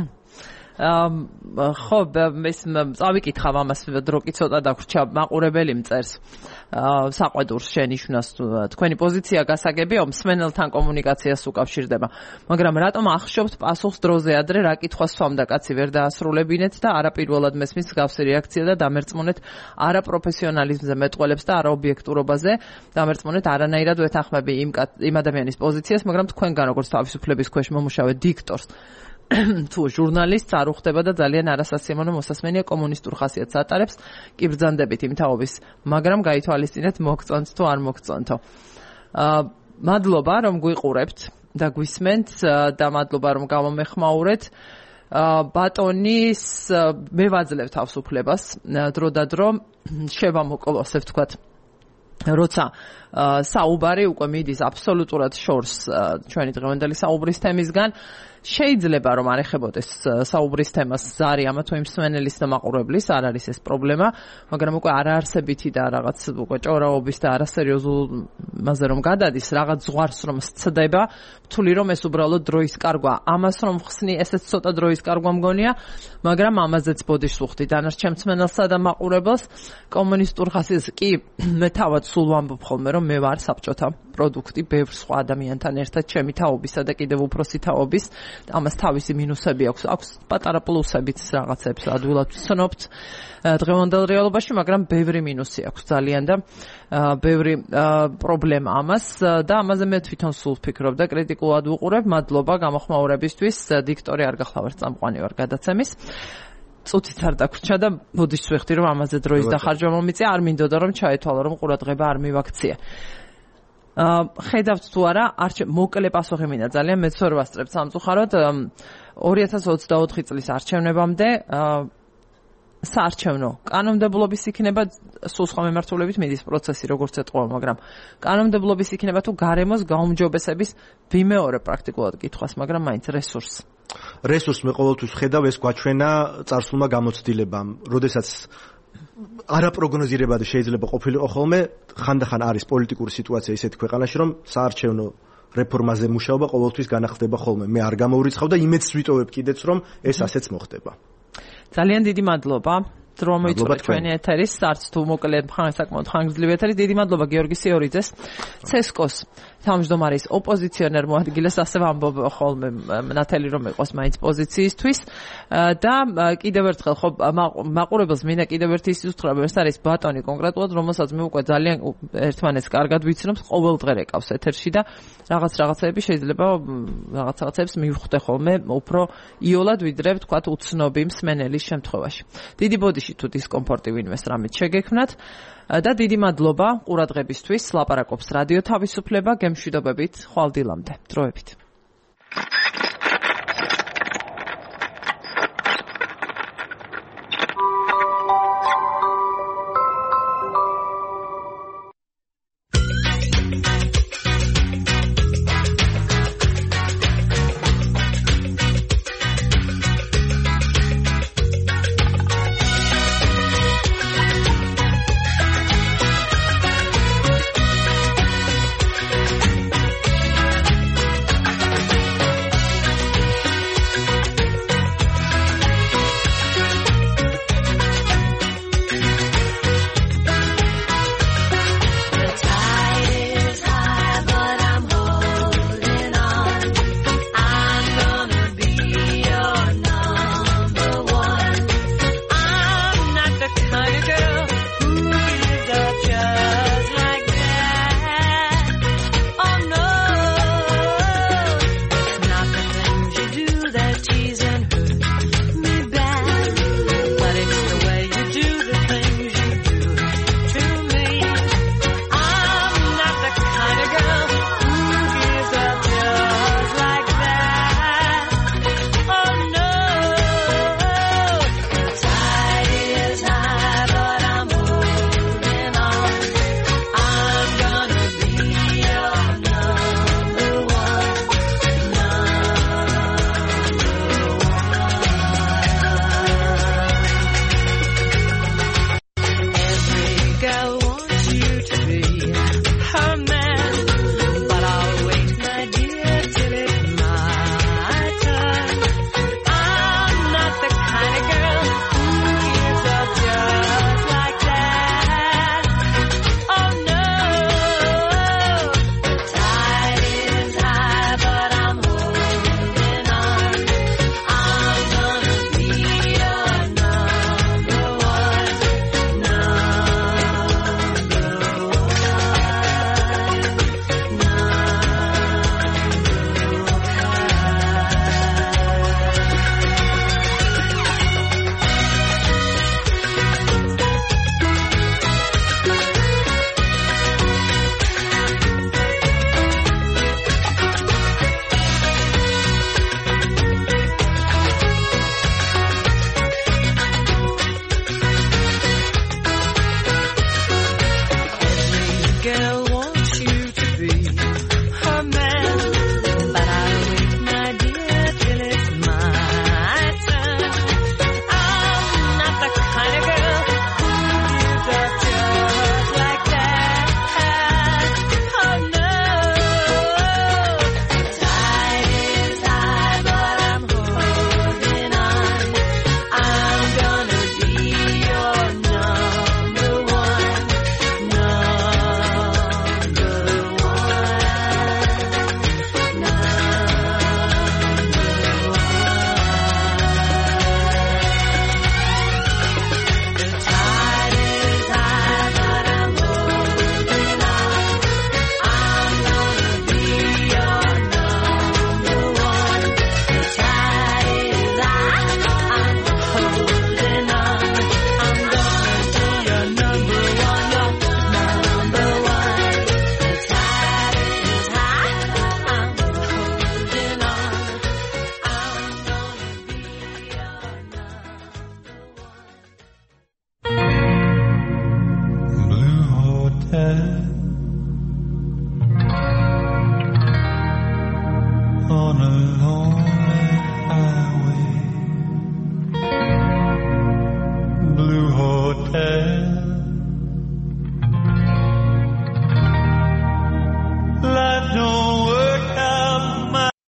ხო, ეს წავიკითხავ ამას დრო კი ცოტა დაგვრჩა, მაყურებელი მწერს საყვედურს შენიშვნას, თქვენი პოზიცია გასაგებია, მსმენელთან კომუნიკაციას უკავშირდება, მაგრამ რატომ ახშობთ პასუხს დროზე ადრე, რა კითხვას სვამდა კაცი ვერ დაასრულებინეთ და არაპირველად მესმის მსგავსი რეაქცია და დამერწმუნეთ არა პროფესიონალიზმზე მეტყველებს და არა ობიექტურობაზე, დამერწმუნეთ არანაირად ვეთანხმები იმ ადამიანის პოზიციას, მაგრამ თქვენგან როგორც თავისუფლების ქვეშ მომუშავე დიქტორს თუ ჟურნალისტს არ უხდება და ძალიან არასასიამოვნო მოსასმენია კომუნისტურ ხასიათს ატარებს, კი ბრძანდებით იმ თაობის, მაგრამ გაითვალისწინეთ მოგწონთ თუ არ მოგწონთო. მადლობა რომ გვიყურებთ და გვისმენთ და მადლობა რომ გამომეხმაურეთ. ბატონის მე ვაძლევ თავისუფლებას დრო და დრო შევამოკლოსებ თქვათ როცა საუბარი უკვე მიდის აბსოლუტურად შორს ჩვენი დღევანდელი საუბრის თემისგან შეიძლება რომ არ ეხებოდეს საუბრის თემას ზარი ამა თუ იმ მსმენელის და მაყურებლის არ არის ეს პრობლემა მაგრამ უკვე არაარსებითი და რაღაც უკვე ჭორაობის და არასერიოზულმაზე რომ გადადის რაღაც ზღვარს რომ სცდება თვლი რომ ეს უბრალოდ დროის კარგვა ამას რომ ხსნი ესეც ცოტა დროის კარგვა მგონია მაგრამ ამაზეც ბოდიშს უხდი დანარჩენ მსმენელსა და მაყურებელს კომუნისტურ ხასიათს კი მე თავად სულ ვამბობ ხოლმე რომ მე ვარ საბჭოთა პროდუქტი ბევრ სხვა ადამიანთან ერთად ჩემი თაობისა და კიდევ უფროსი თაობის ამას თავისი მინუსები აქვს პატარა პლუსებიც რაღაცებს ადვილად ვცნობთ დღევანდელ რეალობაში მაგრამ ბევრი მინუსი აქვს ძალიან და ბევრი პრობლემა ამას და ამაზე მე თვითონ სულ ვფიქრობ და კრიტიკულად ვუყურებ მადლობა გამოხმაურებისთვის დიქტორი არ გახლავართ წამყვანი ვარ გადაცემის წუთით არ დაგვრჩა და ბოდიშს ვეხდი რომ ამაზე დროის დახარჯვა მომიწია არ მინდოდა რომ ჩაეთვალა რომ ყურადღება არ მივაქციე ხედავთ თუ არა მოკლე პასუხი მინდა ძალიან მეც ვერ ვასწრებ სამწუხაროდ 2024 წლის არჩევნებამდე საარჩევნო კანონმდებლობის იქნება სულ სხვა მიმართულებით მიდის პროცესი როგორც ეთყობა მაგრამ კანონმდებლობის იქნება თუ გარემოს გაუმჯობესების ვიმეორე პრაქტიკულად კითხვას მაგრამ მაინც რესურს მე ყოველთვის ხედავ ეს გვაჩვენა წარსულმა გამოცდილებამ როდესაც არაპროგნოზირებადი შეიძლება ყოფილიყო ხოლმე ხანდახან არის პოლიტიკური სიტუაცია ისეთი ქვეყანაში რომ საარჩევნო რეფორმაზე მუშაობა ყოველთვის განახდება ხოლმე მე არ გამოვრიცხავ და იმედს ვიტოვებ კიდეც რომ ეს ასეც მოხდება ძალიან დიდი მადლობა რომ მოიწვიეთ ჩვენი ეთერის არც თუ მოკლე საკმაოდ ხანგრძლივი ეთერი დიდი მადლობა გიორგი სიორიძეს ცესკოს თავმჯდომარის ოპოზიციონერ მოადგილეს ასე ვამბობ ხოლმე ნათელი რომ იყოს მაინც პოზიციისთვის და კიდევ ერთხელ ხო მაყურებელს მინდა კიდევ ერთი ის უთხრა ეს არის ბატონი კონკრეტულად რომელსაც მე უკვე ძალიან ერთმანეთს კარგად ვიცნობ ყოველდღე რეკავს ეთერში და რაღაცები შეიძლება რაღაცებს მივხვდე ხოლმე უფრო იოლად ვიდრე ვთქვათ უცნობი მსმენელის შემთხვევაში დიდი ბოდიში თუ დისკომფორტი ვინმეს რამით შეგექმნათ და დიდი მადლობა ყურადღებისთვის ლაპარაკობს რადიო თავისუფლება გემშვიდობებით ხვალდილამდე დროებით gone alone.